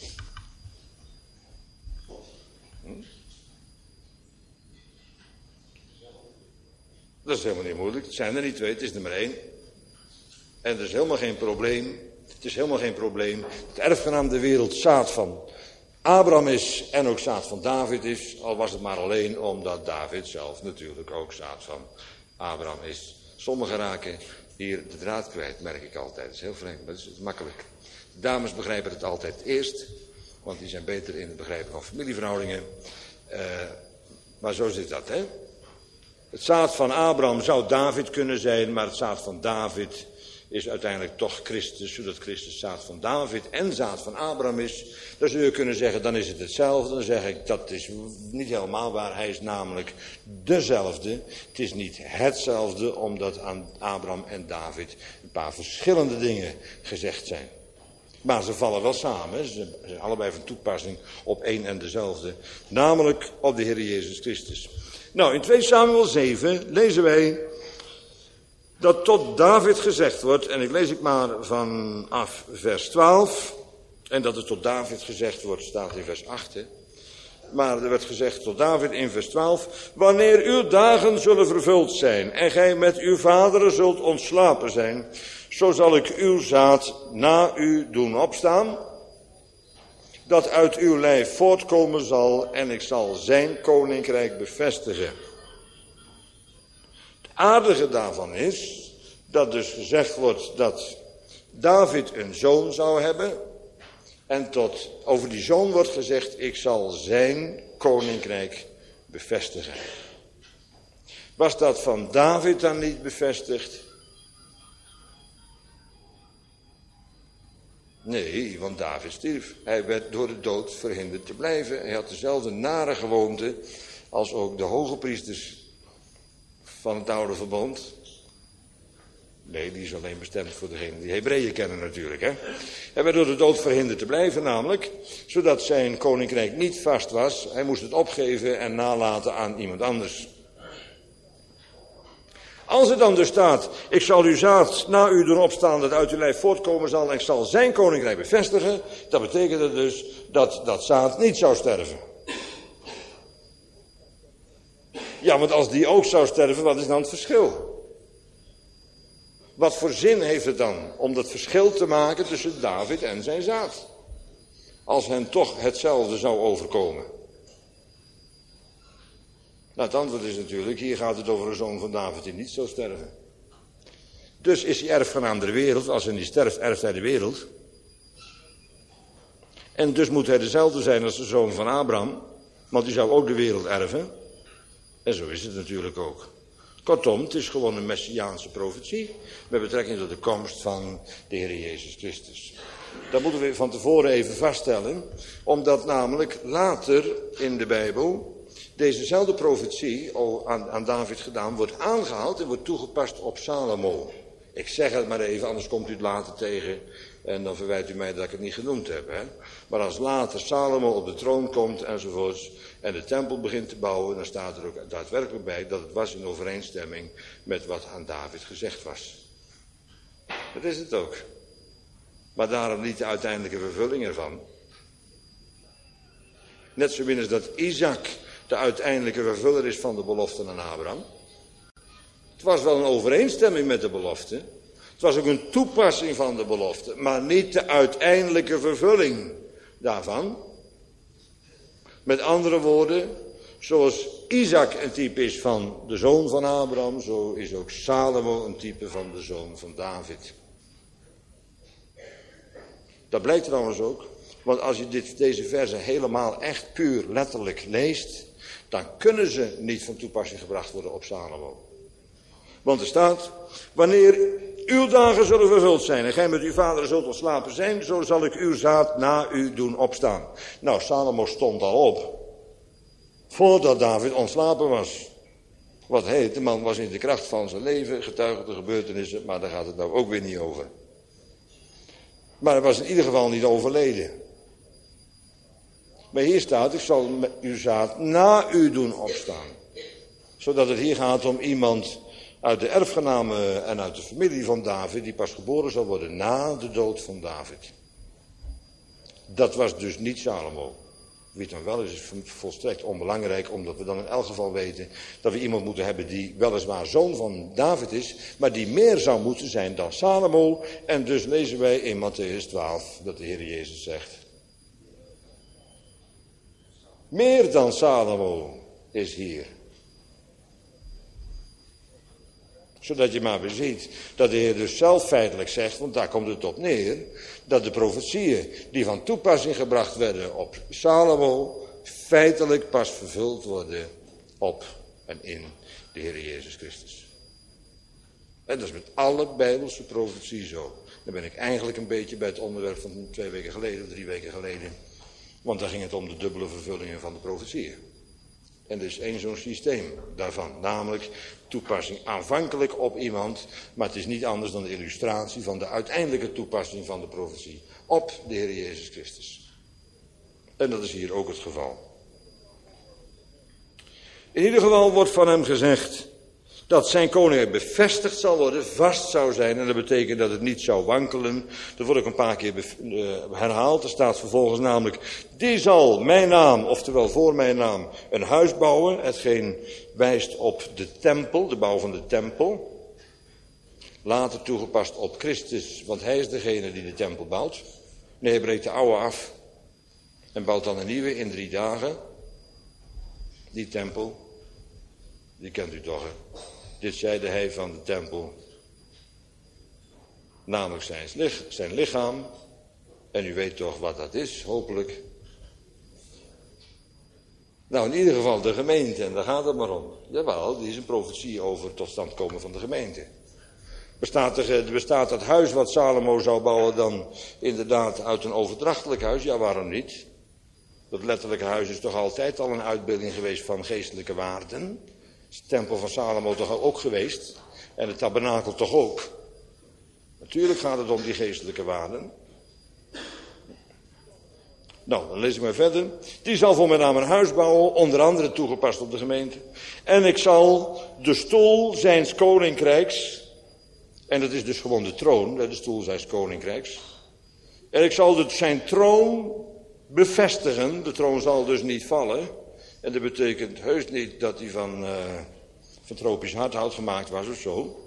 Dat is helemaal niet moeilijk, het zijn er niet 2, het is er maar 1. En er is helemaal geen probleem. Het is helemaal geen probleem. Het erfgenaam der wereld zaad van Abraham is en ook zaad van David is. Al was het maar alleen omdat David zelf natuurlijk ook zaad van Abraham is. Sommigen raken hier de draad kwijt, merk ik altijd. Dat is heel vreemd, maar dat is makkelijk. De dames begrijpen het altijd eerst, want die zijn beter in het begrijpen van familieverhoudingen. Maar zo zit dat, hè. Het zaad van Abraham zou David kunnen zijn, maar het zaad van David is uiteindelijk toch Christus, zodat Christus zaad van David en zaad van Abraham is. Dan zou je kunnen zeggen, dan is het hetzelfde. Dan zeg ik, dat is niet helemaal waar. Hij is namelijk dezelfde. Het is niet hetzelfde, omdat aan Abraham en David een paar verschillende dingen gezegd zijn. Maar ze vallen wel samen. Ze zijn allebei van toepassing op één en dezelfde. Namelijk op de Heer Jezus Christus. Nou, in 2 Samuel 7 lezen wij dat tot David gezegd wordt, en ik lees het maar vanaf vers 12, en dat het tot David gezegd wordt, staat in vers 8. Hè? Maar er werd gezegd tot David in vers 12, wanneer uw dagen zullen vervuld zijn, en gij met uw vaderen zult ontslapen zijn, zo zal ik uw zaad na u doen opstaan, dat uit uw lijf voortkomen zal, en ik zal zijn koninkrijk bevestigen. Het aardige daarvan is, dat dus gezegd wordt dat David een zoon zou hebben, en over die zoon wordt gezegd, ik zal zijn koninkrijk bevestigen. Was dat van David dan niet bevestigd? Nee, want David stierf. Hij werd door de dood verhinderd te blijven. Hij had dezelfde nare gewoonte als ook de hoge priesters van het oude verbond. Nee, die is alleen bestemd voor degenen die Hebreeën kennen natuurlijk. Hè? Hij werd door de dood verhinderd te blijven namelijk, zodat zijn koninkrijk niet vast was. Hij moest het opgeven en nalaten aan iemand anders. Als er dan dus staat, ik zal uw zaad na u doen opstaan dat uit uw lijf voortkomen zal en ik zal zijn koninkrijk bevestigen, dat betekende dus dat dat zaad niet zou sterven. Ja, want als die ook zou sterven, wat is dan het verschil? Wat voor zin heeft het dan om dat verschil te maken tussen David en zijn zaad? Als hen toch hetzelfde zou overkomen. Nou, het antwoord is natuurlijk, hier gaat het over een zoon van David die niet zou sterven. Dus is hij erfgenaam der wereld, als hij niet sterft, erft hij de wereld. En dus moet hij dezelfde zijn als de zoon van Abraham, want die zou ook de wereld erven. En zo is het natuurlijk ook. Kortom, het is gewoon een messiaanse profetie met betrekking tot de komst van de Heer Jezus Christus. Dat moeten we van tevoren even vaststellen, omdat namelijk later in de Bijbel dezezelfde profetie aan David gedaan wordt aangehaald en wordt toegepast op Salomo. Ik zeg het maar even, anders komt u het later tegen en dan verwijt u mij dat ik het niet genoemd heb. Hè? Maar als later Salomo op de troon komt enzovoorts en de tempel begint te bouwen, dan staat er ook daadwerkelijk bij dat het was in overeenstemming met wat aan David gezegd was. Dat is het ook. Maar daarom niet de uiteindelijke vervulling ervan. Net zo min als dat Isaac de uiteindelijke vervuller is van de belofte aan Abraham. Het was wel een overeenstemming met de belofte. Het was ook een toepassing van de belofte, maar niet de uiteindelijke vervulling daarvan. Met andere woorden, zoals Isaac een type is van de zoon van Abraham, zo is ook Salomo een type van de zoon van David. Dat blijkt trouwens ook, want als je deze versen helemaal echt puur letterlijk leest, dan kunnen ze niet van toepassing gebracht worden op Salomo. Want er staat, wanneer uw dagen zullen vervuld zijn en gij met uw vader zult ontslapen zijn, zo zal ik uw zaad na u doen opstaan. Nou, Salomo stond al op, voordat David ontslapen was. Wat heet, de man was in de kracht van zijn leven, getuige de gebeurtenissen, maar daar gaat het nou ook weer niet over. Maar hij was in ieder geval niet overleden. Maar hier staat, ik zal uw zaad na u doen opstaan. Zodat het hier gaat om iemand uit de erfgenamen en uit de familie van David, die pas geboren zal worden na de dood van David. Dat was dus niet Salomo. Wie het dan wel is volstrekt onbelangrijk, omdat we dan in elk geval weten dat we iemand moeten hebben die weliswaar zoon van David is, maar die meer zou moeten zijn dan Salomo. En dus lezen wij in Mattheüs 12 dat de Heer Jezus zegt: meer dan Salomo is hier. Zodat je maar beziet dat de Heer dus zelf feitelijk zegt, want daar komt het op neer, dat de profetieën die van toepassing gebracht werden op Salomo, feitelijk pas vervuld worden op en in de Heer Jezus Christus. En dat is met alle Bijbelse profetie zo. Dan ben ik eigenlijk een beetje bij het onderwerp van 2 weken geleden of 3 weken geleden. Want daar ging het om de dubbele vervullingen van de profetieën. En er is één zo'n systeem daarvan, namelijk toepassing aanvankelijk op iemand, maar het is niet anders dan de illustratie van de uiteindelijke toepassing van de profetie op de Heer Jezus Christus. En dat is hier ook het geval. In ieder geval wordt van hem gezegd dat zijn koninkrijk bevestigd zal worden, vast zou zijn. En dat betekent dat het niet zou wankelen. Dat wordt ook een paar keer herhaald. Er staat vervolgens namelijk: die zal mijn naam, oftewel voor mijn naam, een huis bouwen. Hetgeen wijst op de tempel, de bouw van de tempel. Later toegepast op Christus, want hij is degene die de tempel bouwt. Nee, hij breekt de oude af en bouwt dan een nieuwe in 3 dagen. Die tempel, die kent u toch, hè? Dit zeide hij van de tempel, namelijk zijn lichaam. En u weet toch wat dat is, hopelijk. Nou, in ieder geval de gemeente, en daar gaat het maar om. Jawel, die is een profetie over het tot stand komen van de gemeente. Bestaat dat huis wat Salomo zou bouwen dan inderdaad uit een overdrachtelijk huis? Ja, waarom niet? Dat letterlijke huis is toch altijd al een uitbeelding geweest van geestelijke waarden? Is de tempel van Salomo toch ook geweest? En het tabernakel toch ook? Natuurlijk gaat het om die geestelijke waarden. Nou, dan lees ik maar verder. Die zal voor mijn naam een huis bouwen, onder andere toegepast op de gemeente. En ik zal de stoel zijns koninkrijks, en dat is dus gewoon de troon, de stoel zijns koninkrijks. En ik zal zijn troon bevestigen. De troon zal dus niet vallen. En dat betekent heus niet dat hij van tropisch hardhout gemaakt was of zo.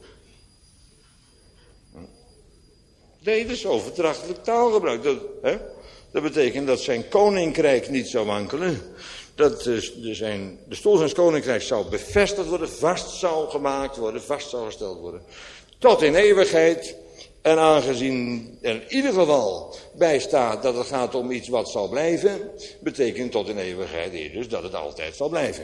Nee, dat is overdrachtelijk taalgebruik. Dat betekent dat zijn koninkrijk niet zou wankelen. Dat de stoel zijn koninkrijk zou bevestigd worden, vast zou gemaakt worden, vast zou gesteld worden. Tot in eeuwigheid. En aangezien er in ieder geval bij staat dat het gaat om iets wat zal blijven, betekent tot in eeuwigheid dus dat het altijd zal blijven.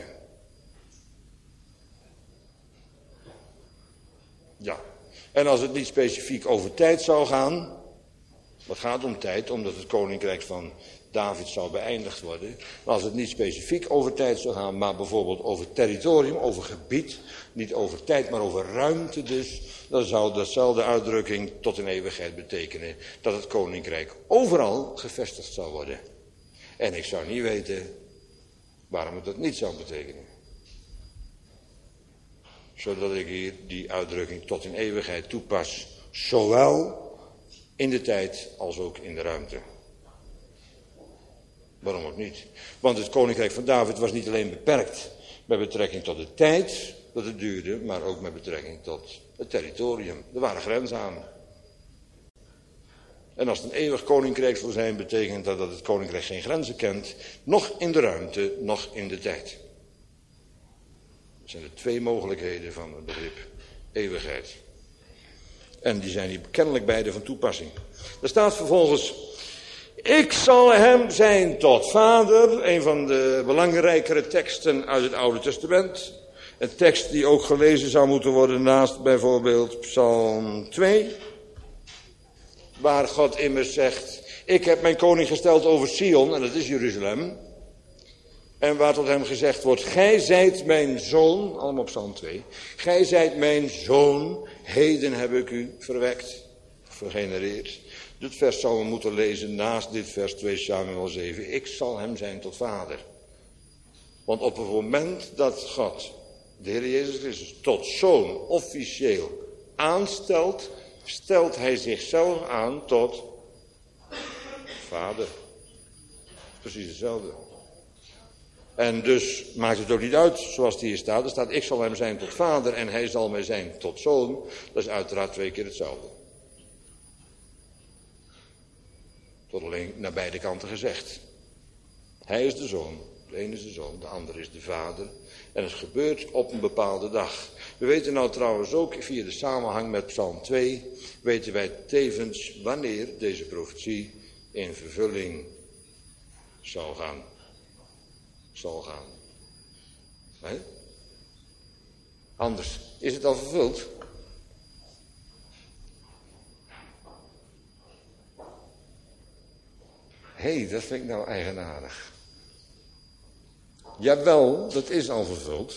Ja. En als het niet specifiek over tijd zou gaan, het gaat om tijd, omdat het koninkrijk van David zou beëindigd worden. Maar als het niet specifiek over tijd zou gaan, maar bijvoorbeeld over territorium, over gebied, niet over tijd, maar over ruimte dus, dan zou datzelfde uitdrukking tot in eeuwigheid betekenen dat het koninkrijk overal gevestigd zou worden. En ik zou niet weten waarom het dat niet zou betekenen. Zodat ik hier die uitdrukking tot in eeuwigheid toepas, zowel in de tijd als ook in de ruimte. Waarom ook niet? Want het koninkrijk van David was niet alleen beperkt met betrekking tot de tijd dat het duurde, maar ook met betrekking tot het territorium. Er waren grenzen aan. En als het een eeuwig koninkrijk zou zijn, betekent dat het koninkrijk geen grenzen kent, noch in de ruimte, noch in de tijd. Dat zijn de twee mogelijkheden van het begrip eeuwigheid. En die zijn hier kennelijk beide van toepassing. Er staat vervolgens, ik zal hem zijn tot vader, een van de belangrijkere teksten uit het Oude Testament. Een tekst die ook gelezen zou moeten worden naast bijvoorbeeld Psalm 2. Waar God immers zegt, ik heb mijn koning gesteld over Sion, en dat is Jeruzalem. En waar tot hem gezegd wordt, gij zijt mijn zoon, allemaal op Psalm 2. Gij zijt mijn zoon, heden heb ik u verwekt, vergenereerd. Dit vers zouden we moeten lezen naast dit vers 2 Samuel 7. Ik zal hem zijn tot vader. Want op het moment dat God, de Heer Jezus Christus, tot zoon officieel aanstelt, stelt hij zichzelf aan tot vader. Precies hetzelfde. En dus maakt het ook niet uit zoals het hier staat. Er staat, ik zal hem zijn tot vader en hij zal mij zijn tot zoon. Dat is uiteraard 2 keer hetzelfde. Tot alleen naar beide kanten gezegd. Hij is de zoon, de ene is de zoon, de andere is de vader. En het gebeurt op een bepaalde dag. We weten nou trouwens ook, via de samenhang met Psalm 2, weten wij tevens wanneer deze profetie in vervulling zal gaan. Nee? Anders is het al vervuld. Dat vind ik nou eigenaardig. Jawel, dat is al vervuld.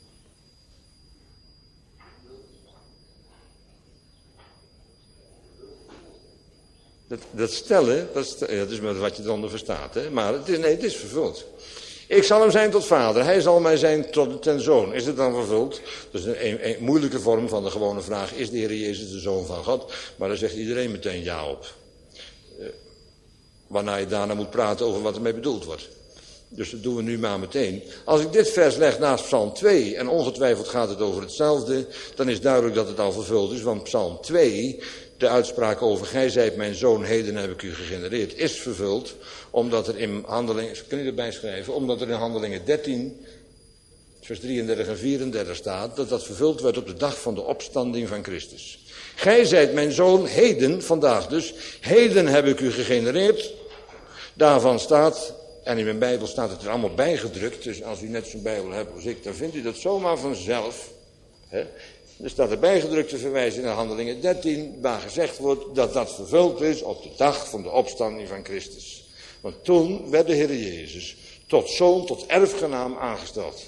Dat stellen, dat is met wat je eronder verstaat, hè? Maar het is vervuld. Ik zal hem zijn tot vader, hij zal mij zijn ten zoon. Is het dan vervuld? Dat is een moeilijke vorm van de gewone vraag, is de Heer Jezus de zoon van God? Maar daar zegt iedereen meteen ja op. Waarna je daarna moet praten over wat ermee bedoeld wordt. Dus dat doen we nu maar meteen. Als ik dit vers leg naast Psalm 2, en ongetwijfeld gaat het over hetzelfde, dan is duidelijk dat het al vervuld is. Want Psalm 2, de uitspraak over gij zijt mijn zoon, heden heb ik u gegenereerd, is vervuld. Omdat er in Handelingen, kun je erbij schrijven, omdat er in Handelingen 13, vers 33 en 34 staat, dat vervuld werd op de dag van de opstanding van Christus. Gij zijt mijn zoon, heden, vandaag dus, heden heb ik u gegenereerd. Daarvan staat, en in mijn Bijbel staat het er allemaal bijgedrukt, dus als u net zo'n Bijbel hebt als ik, dan vindt u dat zomaar vanzelf. Hè? Er staat erbij gedrukte verwijzing naar Handelingen 13, waar gezegd wordt dat dat vervuld is op de dag van de opstanding van Christus. Want toen werd de Heer Jezus tot zoon, tot erfgenaam aangesteld.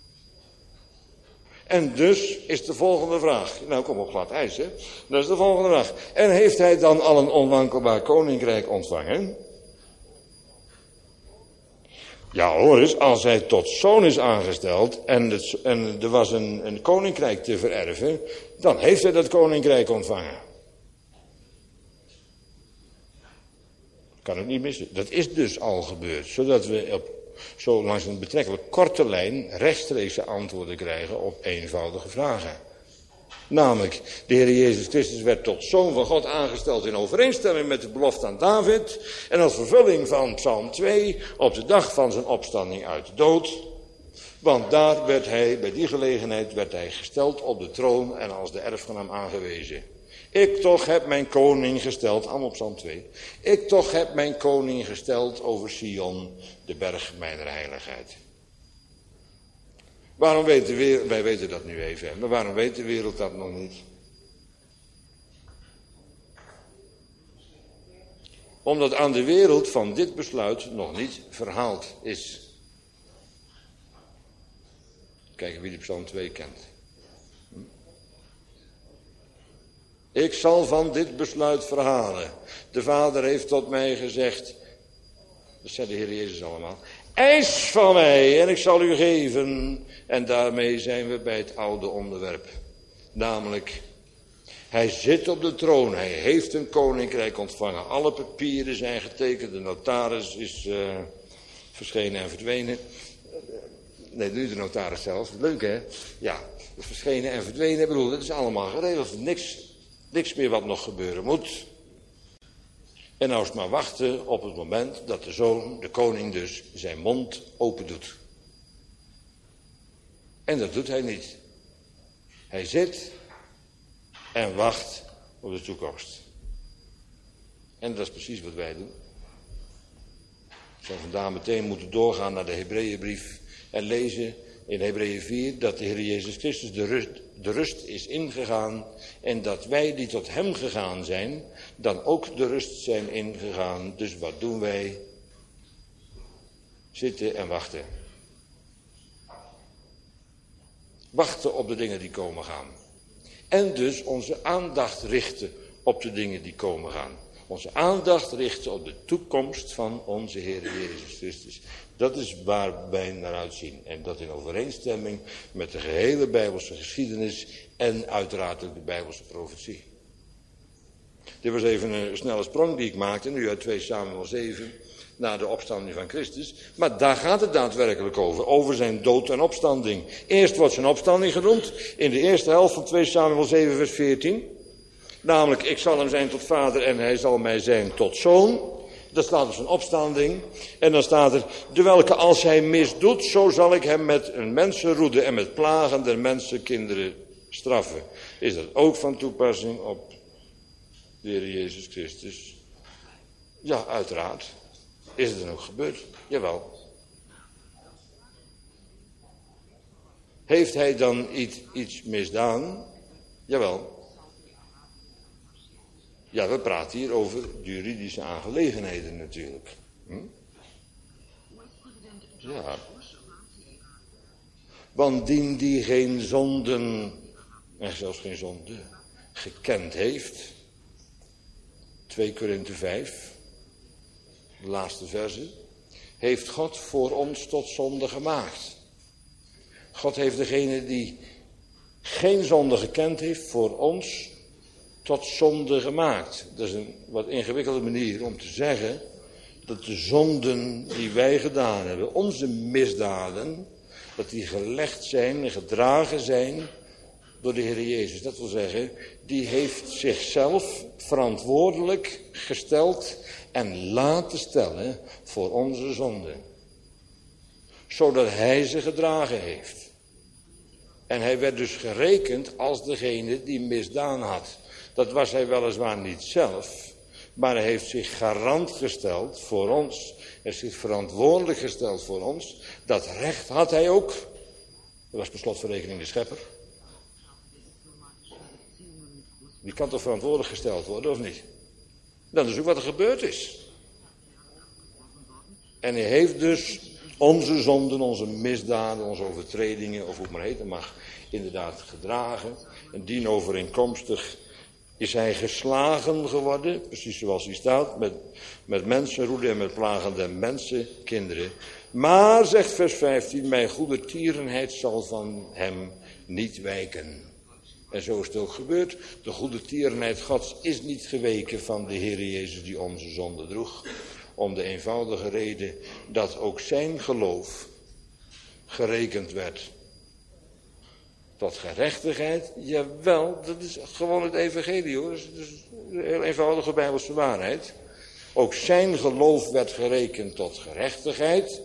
En dus is de volgende vraag. Nou, kom op glad ijs, hè. Dat is de volgende vraag. En heeft hij dan al een onwankelbaar koninkrijk ontvangen? Ja hoor eens, als hij tot zoon is aangesteld en er was een koninkrijk te vererven, dan heeft hij dat koninkrijk ontvangen. Kan het niet missen. Dat is dus al gebeurd, zodat we zo langs een betrekkelijk korte lijn rechtstreekse antwoorden krijgen op eenvoudige vragen. Namelijk, de Heer Jezus Christus werd tot zoon van God aangesteld in overeenstemming met de belofte aan David. En als vervulling van Psalm 2 op de dag van zijn opstanding uit de dood. Want daar werd hij, bij die gelegenheid, werd hij gesteld op de troon en als de erfgenaam aangewezen. Ik toch heb mijn koning gesteld, allemaal op Psalm 2. Ik toch heb mijn koning gesteld over Sion, de berg mijner heiligheid. Waarom weet de wereld, wij weten dat nu even, maar waarom weet de wereld dat nog niet? Omdat aan de wereld van dit besluit nog niet verhaald is. Kijken wie de Psalm 2 kent. Ik zal van dit besluit verhalen. De Vader heeft tot mij gezegd, dat zei de Heer Jezus allemaal, eis van mij en ik zal u geven. En daarmee zijn we bij het oude onderwerp. Namelijk, hij zit op de troon, hij heeft een koninkrijk ontvangen. Alle papieren zijn getekend, de notaris is verschenen en verdwenen. Nee, nu de notaris zelf, leuk hè? Ja, verschenen en verdwenen, ik bedoel, dat is allemaal geregeld. Niks meer wat nog gebeuren moet. En nou is maar wachten op het moment dat de zoon, de koning dus, zijn mond open doet. En dat doet hij niet. Hij zit en wacht op de toekomst. En dat is precies wat wij doen. We zou vandaag meteen moeten doorgaan naar de Hebreeënbrief en lezen in Hebreeën 4 dat de Heer Jezus Christus de rust is ingegaan en dat wij die tot hem gegaan zijn, dan ook de rust zijn ingegaan. Dus wat doen wij? Zitten en wachten. Wachten op de dingen die komen gaan. En dus onze aandacht richten op de dingen die komen gaan. Onze aandacht richten op de toekomst van onze Heer Jezus Christus. Dat is waar wij naar uitzien. En dat in overeenstemming met de gehele Bijbelse geschiedenis en uiteraard ook de Bijbelse profetie. Dit was even een snelle sprong die ik maakte, nu uit 2 Samuel 7, na de opstanding van Christus. Maar daar gaat het daadwerkelijk over zijn dood en opstanding. Eerst wordt zijn opstanding genoemd in de eerste helft van 2 Samuel 7 vers 14. Namelijk, ik zal hem zijn tot vader en hij zal mij zijn tot zoon. Dat staat op zijn opstanding. En dan staat er, de welke als hij misdoet, zo zal ik hem met een mensenroede en met plagen der mensenkinderen straffen. Is dat ook van toepassing op de Heer Jezus Christus? Ja, uiteraard. Is het dan ook gebeurd? Jawel. Heeft hij dan iets misdaan? Jawel. Ja, we praten hier over juridische aangelegenheden natuurlijk. Ja. Want die geen zonden, en zelfs geen zonde, gekend heeft. 2 Korinthe 5, de laatste verse. Heeft God voor ons tot zonde gemaakt. God heeft degene die geen zonde gekend heeft voor ons tot zonde gemaakt. Dat is een wat ingewikkelde manier om te zeggen dat de zonden die wij gedaan hebben, onze misdaden, dat die gelegd zijn en gedragen zijn door de Heer Jezus. Dat wil zeggen, die heeft zichzelf verantwoordelijk gesteld en laten stellen voor onze zonden. Zodat hij ze gedragen heeft. En hij werd dus gerekend als degene die misdaan had. Dat was hij weliswaar niet zelf, maar hij heeft zich garant gesteld voor ons. Hij heeft zich verantwoordelijk gesteld voor ons. Dat recht had hij ook. Dat was per slotverrekening de schepper. Die kan toch verantwoordelijk gesteld worden, of niet? Dat is ook wat er gebeurd is. En hij heeft dus onze zonden, onze misdaden, onze overtredingen, of hoe het maar heten mag, inderdaad gedragen. En dienovereenkomstig is hij geslagen geworden, precies zoals hij staat, met mensenroede en met plagende mensenkinderen. Maar, zegt vers 15, mijn goede tierenheid zal van hem niet wijken. En zo is het ook gebeurd. De goede tierenheid Gods is niet geweken van de Heer Jezus die onze zonde droeg. Om de eenvoudige reden dat ook zijn geloof gerekend werd tot gerechtigheid. Jawel, dat is gewoon het evangelie hoor. Dat is een heel eenvoudige Bijbelse waarheid. Ook zijn geloof werd gerekend tot gerechtigheid.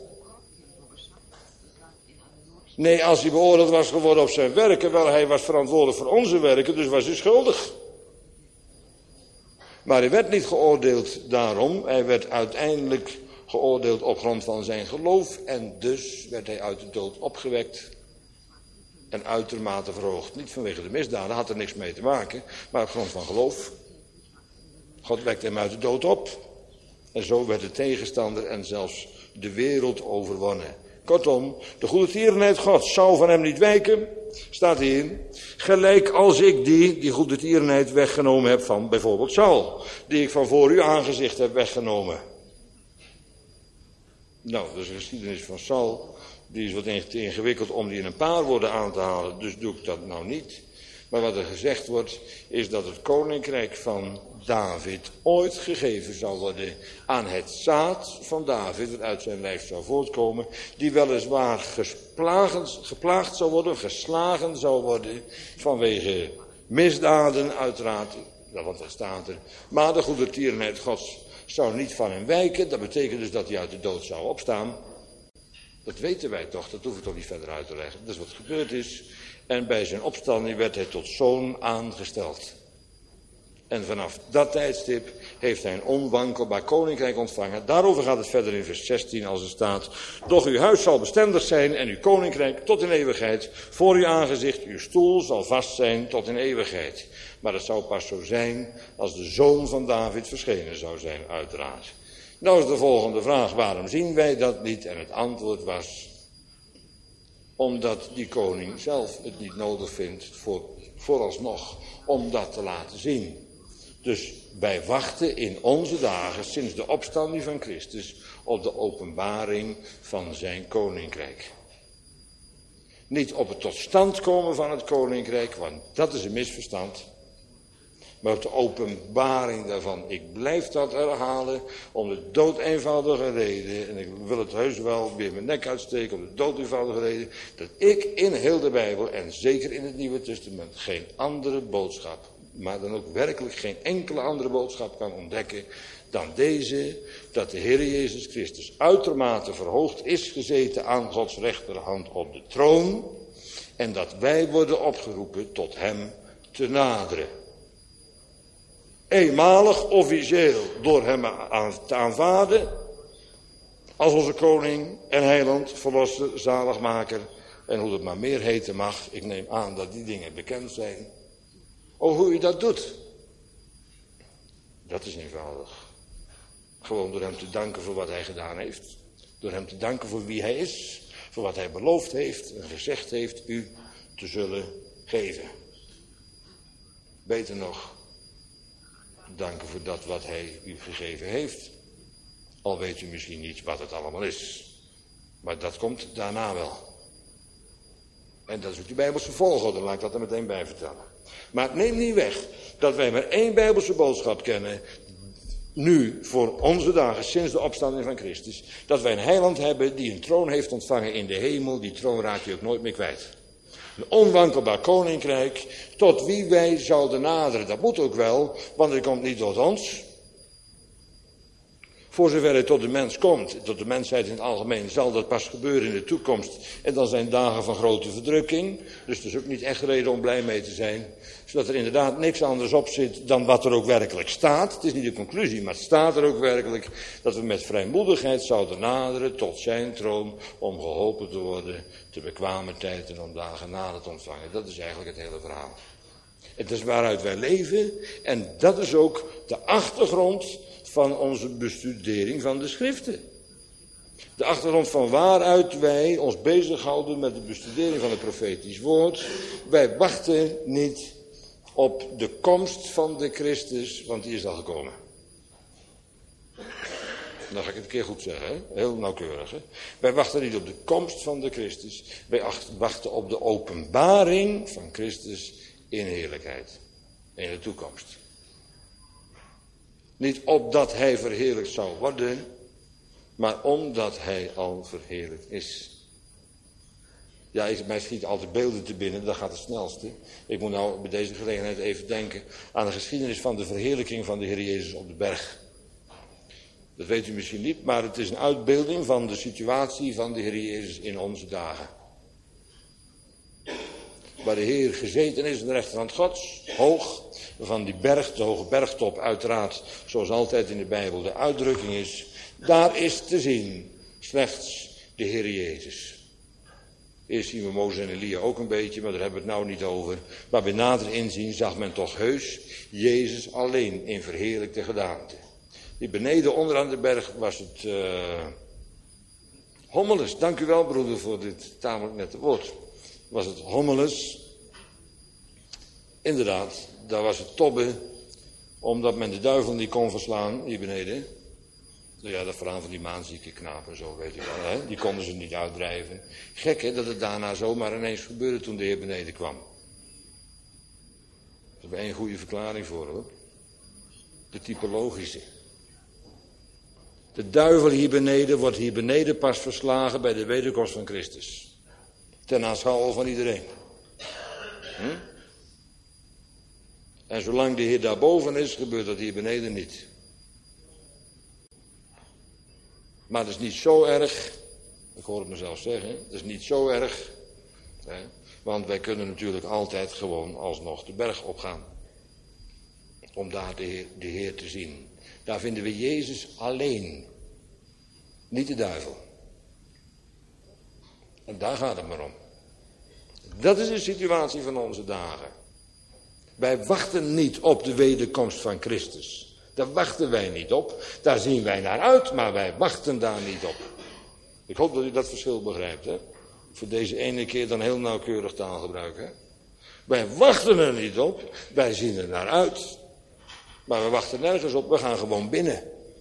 Nee, als hij beoordeeld was geworden op zijn werken, wel, hij was verantwoordelijk voor onze werken, dus was hij schuldig. Maar hij werd niet geoordeeld daarom, hij werd uiteindelijk geoordeeld op grond van zijn geloof en dus werd hij uit de dood opgewekt en uitermate verhoogd. Niet vanwege de misdaden, had er niks mee te maken, maar op grond van geloof. God wekte hem uit de dood op en zo werd de tegenstander en zelfs de wereld overwonnen. Kortom, de goede tierenheid Gods zou van hem niet wijken, staat hierin. Gelijk als ik die goede tierenheid weggenomen heb van bijvoorbeeld Saul, die ik van voor uw aangezicht heb weggenomen. Nou, dat is de geschiedenis van Saul, die is wat te ingewikkeld om die in een paar woorden aan te halen, dus doe ik dat nou niet. Maar wat er gezegd wordt, is dat het koninkrijk van David ooit gegeven zal worden aan het zaad van David, dat uit zijn lijf zou voortkomen, die weliswaar geplaagd zou worden, geslagen zou worden, vanwege misdaden uiteraard, want dat staat er. Maar de goede tierenheid Gods zou niet van hem wijken, dat betekent dus dat hij uit de dood zou opstaan. Dat weten wij toch, dat hoef ik toch niet verder uit te leggen. Dat is wat gebeurd is. En bij zijn opstanding werd hij tot zoon aangesteld. En vanaf dat tijdstip heeft hij een onwankelbaar koninkrijk ontvangen. Daarover gaat het verder in vers 16 als er staat. Doch uw huis zal bestendig zijn en uw koninkrijk tot in eeuwigheid. Voor uw aangezicht, uw stoel zal vast zijn tot in eeuwigheid. Maar dat zou pas zo zijn als de zoon van David verschenen zou zijn, uiteraard. Nou is de volgende vraag, waarom zien wij dat niet? En het antwoord was, omdat die koning zelf het niet nodig vindt, vooralsnog, om dat te laten zien. Dus wij wachten in onze dagen, sinds de opstanding van Christus, op de openbaring van zijn koninkrijk. Niet op het tot stand komen van het koninkrijk, want dat is een misverstand. Maar op de openbaring daarvan. Ik blijf dat herhalen om de doodeenvoudige reden. En ik wil het heus wel weer mijn nek uitsteken om de doodeenvoudige reden. Dat ik in heel de Bijbel en zeker in het Nieuwe Testament geen andere boodschap. Maar dan ook werkelijk geen enkele andere boodschap kan ontdekken dan deze. Dat de Heer Jezus Christus uitermate verhoogd is gezeten aan Gods rechterhand op de troon. En dat wij worden opgeroepen tot hem te naderen. Eenmalig, officieel, door hem te aanvaarden als onze koning en heiland, verlosser, zaligmaker en hoe het maar meer heten mag. Ik neem aan dat die dingen bekend zijn. Oh, hoe u dat doet, dat is eenvoudig. Gewoon door hem te danken voor wat hij gedaan heeft. Door hem te danken voor wie hij is, voor wat hij beloofd heeft en gezegd heeft u te zullen geven. Beter nog, danken voor dat wat hij u gegeven heeft. Al weet u misschien niet wat het allemaal is. Maar dat komt daarna wel. En dat is ook die Bijbelse volgorde, laat ik dat er meteen bij vertellen. Maar het neemt niet weg dat wij maar één Bijbelse boodschap kennen. Nu, voor onze dagen, sinds de opstanding van Christus. Dat wij een heiland hebben die een troon heeft ontvangen in de hemel. Die troon raakt hij ook nooit meer kwijt. Een onwankelbaar koninkrijk, tot wie wij zouden naderen. Dat moet ook wel, want hij komt niet tot ons. Voor zover hij tot de mens komt, tot de mensheid in het algemeen, zal dat pas gebeuren in de toekomst. En dan zijn dagen van grote verdrukking. Dus er is ook niet echt reden om blij mee te zijn. Zodat er inderdaad niks anders op zit dan wat er ook werkelijk staat. Het is niet de conclusie, maar het staat er ook werkelijk. Dat we met vrijmoedigheid zouden naderen tot zijn troon. Om geholpen te worden, te bekwamen tijd en om daar genade te ontvangen. Dat is eigenlijk het hele verhaal. Het is waaruit wij leven en dat is ook de achtergrond van onze bestudering van de schriften. De achtergrond van waaruit wij ons bezighouden met de bestudering van het profetisch woord. Wij wachten niet op de komst van de Christus, want die is al gekomen. Dan ga ik het een keer goed zeggen, hè? Heel nauwkeurig. Hè? Wij wachten niet op de komst van de Christus. Wij wachten op de openbaring van Christus in heerlijkheid. In de toekomst. Niet opdat hij verheerlijkt zou worden, maar omdat hij al verheerlijkt is. Ja, mij schieten altijd beelden te binnen, dat gaat het snelste. Ik moet nou bij deze gelegenheid even denken aan de geschiedenis van de verheerlijking van de Heer Jezus op de berg. Dat weet u misschien niet, maar het is een uitbeelding van de situatie van de Heer Jezus in onze dagen. Waar de Heer gezeten is aan de rechterhand Gods, hoog, van die berg, de hoge bergtop uiteraard, zoals altijd in de Bijbel de uitdrukking is. Daar is te zien slechts de Heer Jezus. Eerst zien we Mozes en Elia ook een beetje, maar daar hebben we het nou niet over. Maar bij nader inzien zag men toch heus Jezus alleen in verheerlijkte gedaante. Die beneden onderaan de berg was het hommeles. Dank u wel broeder voor dit tamelijk nette woord. Was het hommeles. Inderdaad, daar was het tobben. Omdat men de duivel niet kon verslaan hier beneden. Ja, dat verhaal van die maanzieke knapen, zo weet ik wel. Hè? Die konden ze niet uitdrijven. Gek hè, dat het daarna zomaar ineens gebeurde toen de Heer beneden kwam. Daar hebben we één goede verklaring voor hoor. De typologische. De duivel hier beneden wordt hier beneden pas verslagen bij de wederkomst van Christus. Ten aanschouwe van iedereen. En zolang de Heer daarboven is, gebeurt dat hier beneden niet. Maar dat is niet zo erg. Ik hoor het mezelf zeggen. Dat is niet zo erg. Hè, want wij kunnen natuurlijk altijd gewoon alsnog de berg opgaan. Om daar de Heer te zien. Daar vinden we Jezus alleen. Niet de duivel. En daar gaat het maar om. Dat is de situatie van onze dagen. Wij wachten niet op de wederkomst van Christus. Daar wachten wij niet op. Daar zien wij naar uit, maar wij wachten daar niet op. Ik hoop dat u dat verschil begrijpt. Hè? Voor deze ene keer dan heel nauwkeurig taalgebruik. Hè? Wij wachten er niet op. Wij zien er naar uit. Maar we wachten nergens op. We gaan gewoon binnen.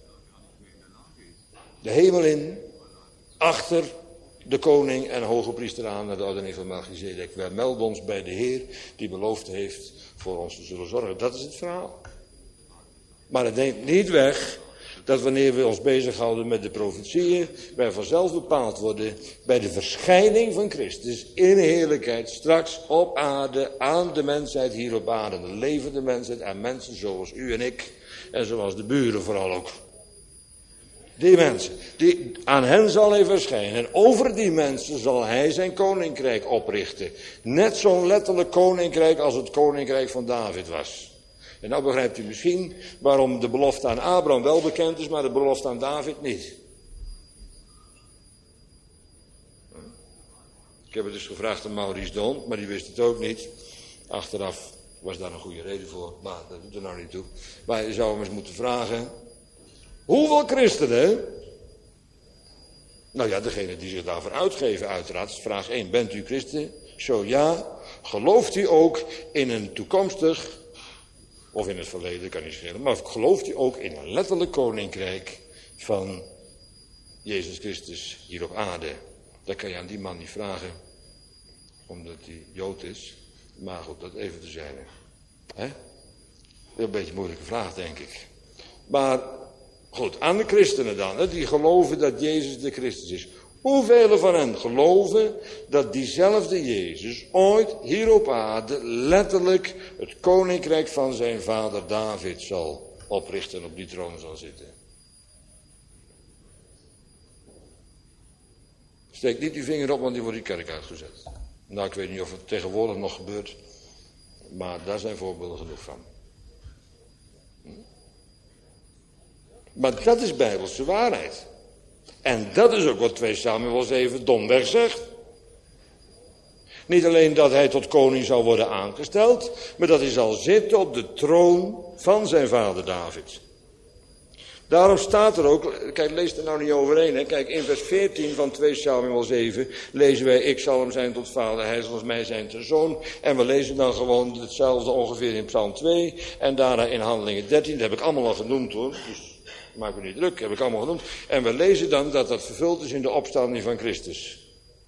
De hemel in. Achter de koning en hoge priester aan naar de ordening van Melchizedek. Wij melden ons bij de Heer die beloofd heeft voor ons te zullen zorgen. Dat is het verhaal. Maar het neemt niet weg dat wanneer we ons bezighouden met de profetieën, wij vanzelf bepaald worden bij de verschijning van Christus in heerlijkheid, straks op aarde, aan de mensheid hier op aarde, de levende mensheid en mensen zoals u en ik en zoals de buren vooral ook. Die mensen, aan hen zal hij verschijnen en over die mensen zal hij zijn koninkrijk oprichten. Net zo'n letterlijk koninkrijk als het koninkrijk van David was. En nou begrijpt u misschien waarom de belofte aan Abraham wel bekend is, maar de belofte aan David niet. Ik heb het dus gevraagd aan Maurice de Hond, maar die wist het ook niet. Achteraf was daar een goede reden voor, maar dat doet er nou niet toe. Maar je zou hem eens moeten vragen, hoeveel christenen? Nou ja, degene die zich daarvoor uitgeven uiteraard. Vraag 1, bent u christen? Zo ja. Gelooft u ook in een toekomstig, of in het verleden, kan niet schelen, maar gelooft u ook in een letterlijk koninkrijk van Jezus Christus hier op aarde? Dat kan je aan die man niet vragen, omdat hij Jood is. Maar goed, dat even terzijde. Een beetje een moeilijke vraag, denk ik. Maar goed, aan de christenen dan, die geloven dat Jezus de Christus is. Hoeveel van hen geloven dat diezelfde Jezus ooit hier op aarde letterlijk het koninkrijk van zijn vader David zal oprichten en op die troon zal zitten? Steek niet uw vinger op, want die wordt die kerk uitgezet. Nou, ik weet niet of het tegenwoordig nog gebeurt, maar daar zijn voorbeelden genoeg van. Maar dat is bijbelse waarheid. En dat is ook wat 2 Samuel 7 domweg zegt. Niet alleen dat hij tot koning zal worden aangesteld, maar dat hij zal zitten op de troon van zijn vader David. Daarom staat er ook, kijk, lees er nou niet overheen. Hè. Kijk, in vers 14 van 2 Samuel 7 lezen wij, ik zal hem zijn tot vader, hij zal mij zijn tot zoon. En we lezen dan gewoon hetzelfde ongeveer in Psalm 2 en daarna in Handelingen 13. Dat heb ik allemaal al genoemd hoor, dus maak me niet druk, heb ik allemaal genoemd. En we lezen dan dat dat vervuld is in de opstanding van Christus.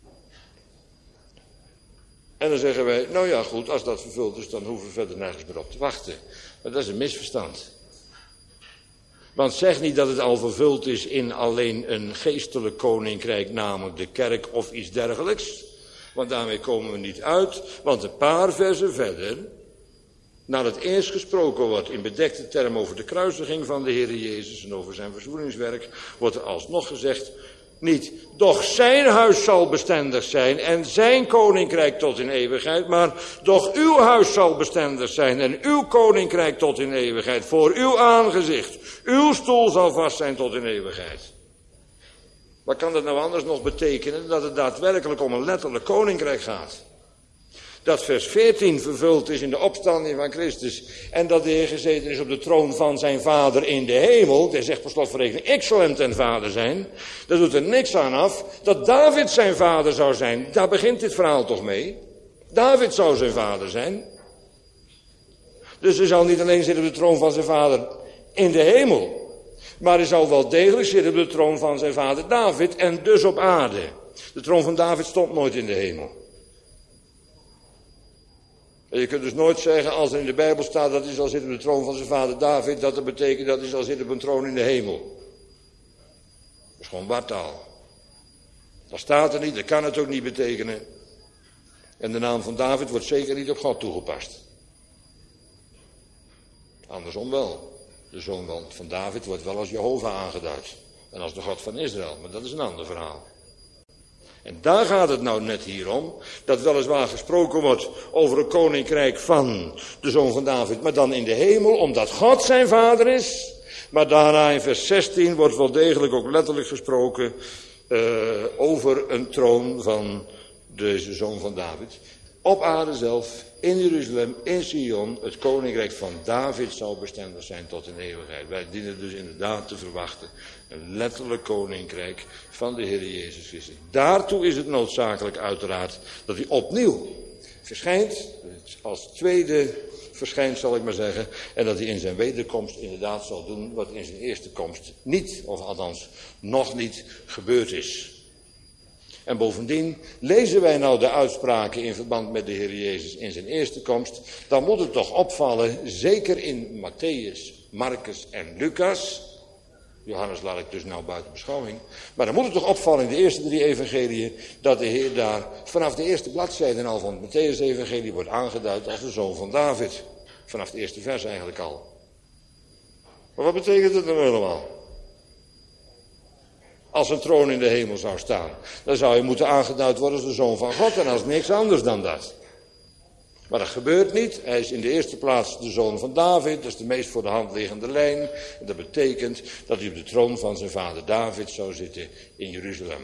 En dan zeggen wij, nou ja goed, als dat vervuld is, dan hoeven we verder nergens meer op te wachten. Maar dat is een misverstand. Want zeg niet dat het al vervuld is in alleen een geestelijk koninkrijk, namelijk de kerk of iets dergelijks. Want daarmee komen we niet uit. Want een paar versen verder, nadat eerst gesproken wordt in bedekte term over de kruisiging van de Heer Jezus en over zijn verzoeningswerk, wordt er alsnog gezegd, niet, doch zijn huis zal bestendig zijn en zijn koninkrijk tot in eeuwigheid, maar doch uw huis zal bestendig zijn en uw koninkrijk tot in eeuwigheid, voor uw aangezicht. Uw stoel zal vast zijn tot in eeuwigheid. Wat kan dat nou anders nog betekenen? Dat het daadwerkelijk om een letterlijk koninkrijk gaat. Dat vers 14 vervuld is in de opstanding van Christus. En dat de Heer gezeten is op de troon van zijn vader in de hemel. Hij zegt per slot van rekening, ik zal hem ten vader zijn. Dat doet er niks aan af dat David zijn vader zou zijn. Daar begint dit verhaal toch mee. David zou zijn vader zijn. Dus hij zal niet alleen zitten op de troon van zijn vader in de hemel. Maar hij zal wel degelijk zitten op de troon van zijn vader David en dus op aarde. De troon van David stond nooit in de hemel. En je kunt dus nooit zeggen, als er in de Bijbel staat dat hij zal zitten op de troon van zijn vader David, dat betekent dat hij zal zitten op een troon in de hemel. Dat is gewoon wartaal. Dat staat er niet, dat kan het ook niet betekenen. En de naam van David wordt zeker niet op God toegepast. Andersom wel. De zoon van David wordt wel als Jehovah aangeduid. En als de God van Israël, maar dat is een ander verhaal. En daar gaat het nou net hier om, dat weliswaar gesproken wordt over een koninkrijk van de zoon van David, maar dan in de hemel, omdat God zijn vader is. Maar daarna in vers 16 wordt wel degelijk ook letterlijk gesproken over een troon van deze zoon van David. Op aarde zelf, in Jeruzalem, in Sion, het koninkrijk van David zal bestendig zijn tot in eeuwigheid. Wij dienen dus inderdaad te verwachten een letterlijk koninkrijk van de Heer Jezus Christus. Daartoe is het noodzakelijk uiteraard dat hij opnieuw verschijnt, als tweede verschijnt zal ik maar zeggen, en dat hij in zijn wederkomst inderdaad zal doen wat in zijn eerste komst niet, of althans nog niet, gebeurd is. En bovendien, lezen wij nou de uitspraken in verband met de Heer Jezus in zijn eerste komst, dan moet het toch opvallen, zeker in Matthäus, Marcus en Lucas, Johannes laat ik dus nou buiten beschouwing, maar dan moet het toch opvallen in de eerste 3 evangeliën, dat de Heer daar vanaf de eerste bladzijde al van het Matthäus-evangelie wordt aangeduid als de zoon van David. Vanaf het eerste vers eigenlijk al. Maar wat betekent het nou helemaal? Als een troon in de hemel zou staan, dan zou hij moeten aangeduid worden als de zoon van God en als niks anders dan dat. Maar dat gebeurt niet. Hij is in de eerste plaats de zoon van David, dat is de meest voor de hand liggende lijn. En dat betekent dat hij op de troon van zijn vader David zou zitten in Jeruzalem.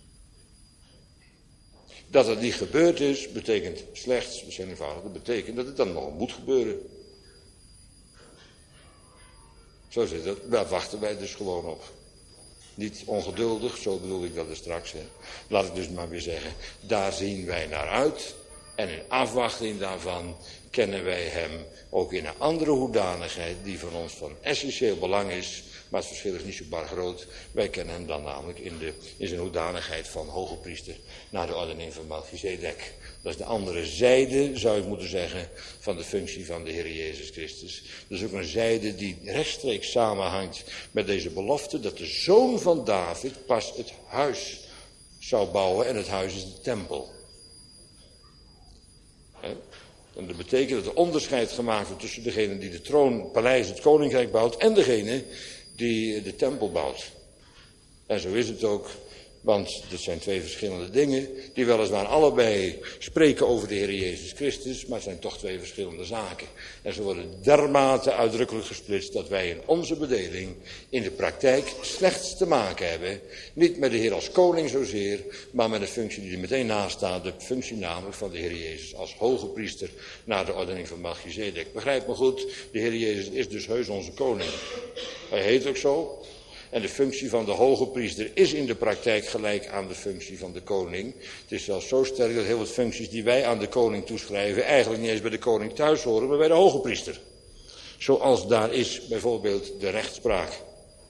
Dat het niet gebeurd is, betekent slechts, misschien eenvoudig, dat betekent dat het dan nog moet gebeuren. Zo zit het, daar wachten wij dus gewoon op. Niet ongeduldig, zo bedoel ik dat er straks. Hè. Laat ik dus maar weer zeggen, daar zien wij naar uit. En in afwachting daarvan kennen wij hem ook in een andere hoedanigheid die voor ons van essentieel belang is. Maar het verschil is niet zo bar groot. Wij kennen hem dan namelijk in zijn hoedanigheid van hoge priester naar de ordening van Melchizedek. Dat is de andere zijde, zou ik moeten zeggen, van de functie van de Heer Jezus Christus. Dat is ook een zijde die rechtstreeks samenhangt met deze belofte dat de zoon van David pas het huis zou bouwen en het huis is de tempel. En dat betekent dat er onderscheid gemaakt wordt tussen degene die de troon, het paleis, het koninkrijk bouwt en degene die de tempel bouwt. En zo is het ook Want dit zijn twee verschillende dingen die weliswaar allebei spreken over de Heer Jezus Christus, maar het zijn toch twee verschillende zaken. En ze worden dermate uitdrukkelijk gesplitst dat wij in onze bedeling in de praktijk slechts te maken hebben, niet met de Heer als koning zozeer, maar met de functie die er meteen naast staat, de functie namelijk van de Heer Jezus als hoge priester naar de ordening van Melchizedek. Begrijp me goed, de Heer Jezus is dus heus onze koning. Hij heet ook zo. En de functie van de hoge priester is in de praktijk gelijk aan de functie van de koning. Het is zelfs zo sterk dat heel wat functies die wij aan de koning toeschrijven eigenlijk niet eens bij de koning thuis horen, maar bij de hoge priester. Zoals daar is bijvoorbeeld de rechtspraak.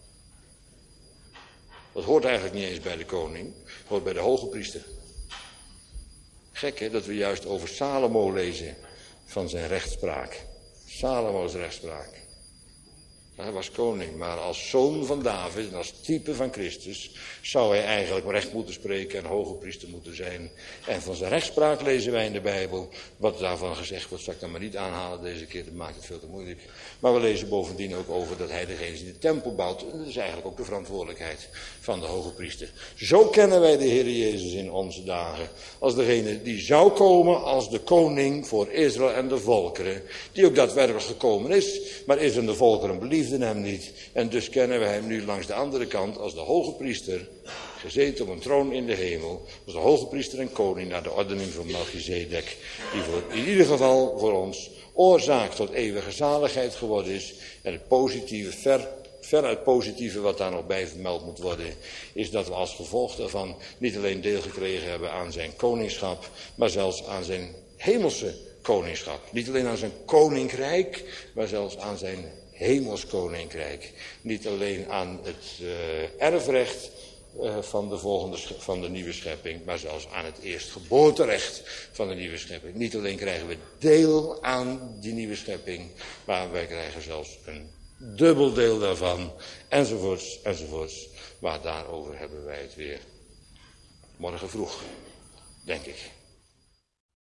Dat hoort eigenlijk niet eens bij de koning, het hoort bij de hoge priester. Gek hè, dat we juist over Salomo lezen van zijn rechtspraak. Salomo's rechtspraak. Hij was koning, maar als zoon van David en als type van Christus zou hij eigenlijk recht moeten spreken en hoge priester moeten zijn. En van zijn rechtspraak lezen wij in de Bijbel. Wat daarvan gezegd wordt, zal ik dan maar niet aanhalen deze keer, dat maakt het veel te moeilijk. Maar we lezen bovendien ook over dat hij degene is die de tempel bouwt. En dat is eigenlijk ook de verantwoordelijkheid van de hoge priester. Zo kennen wij de Heer Jezus in onze dagen. Als degene die zou komen als de koning voor Israël en de volkeren. Die ook daadwerkelijk gekomen is, maar Israël en de volkeren beliefden hem niet. En dus kennen we hem nu langs de andere kant als de hoge priester, gezeten op een troon in de hemel, als de hoge priester en koning naar de ordening van Melchizedek, die in ieder geval voor ons oorzaak tot eeuwige zaligheid geworden is. En het positieve, ver uit positieve wat daar nog bij vermeld moet worden, is dat we als gevolg daarvan niet alleen deel gekregen hebben aan zijn koningschap, maar zelfs aan zijn hemelse koningschap. Niet alleen aan zijn koninkrijk, maar zelfs aan zijn hemels koninkrijk. Niet alleen aan het erfrecht van de nieuwe schepping, maar zelfs aan het eerstgeboorterecht van de nieuwe schepping. Niet alleen krijgen we deel aan die nieuwe schepping, maar wij krijgen zelfs een dubbel deel daarvan, enzovoorts, enzovoorts. Maar daarover hebben wij het weer morgen vroeg, denk ik.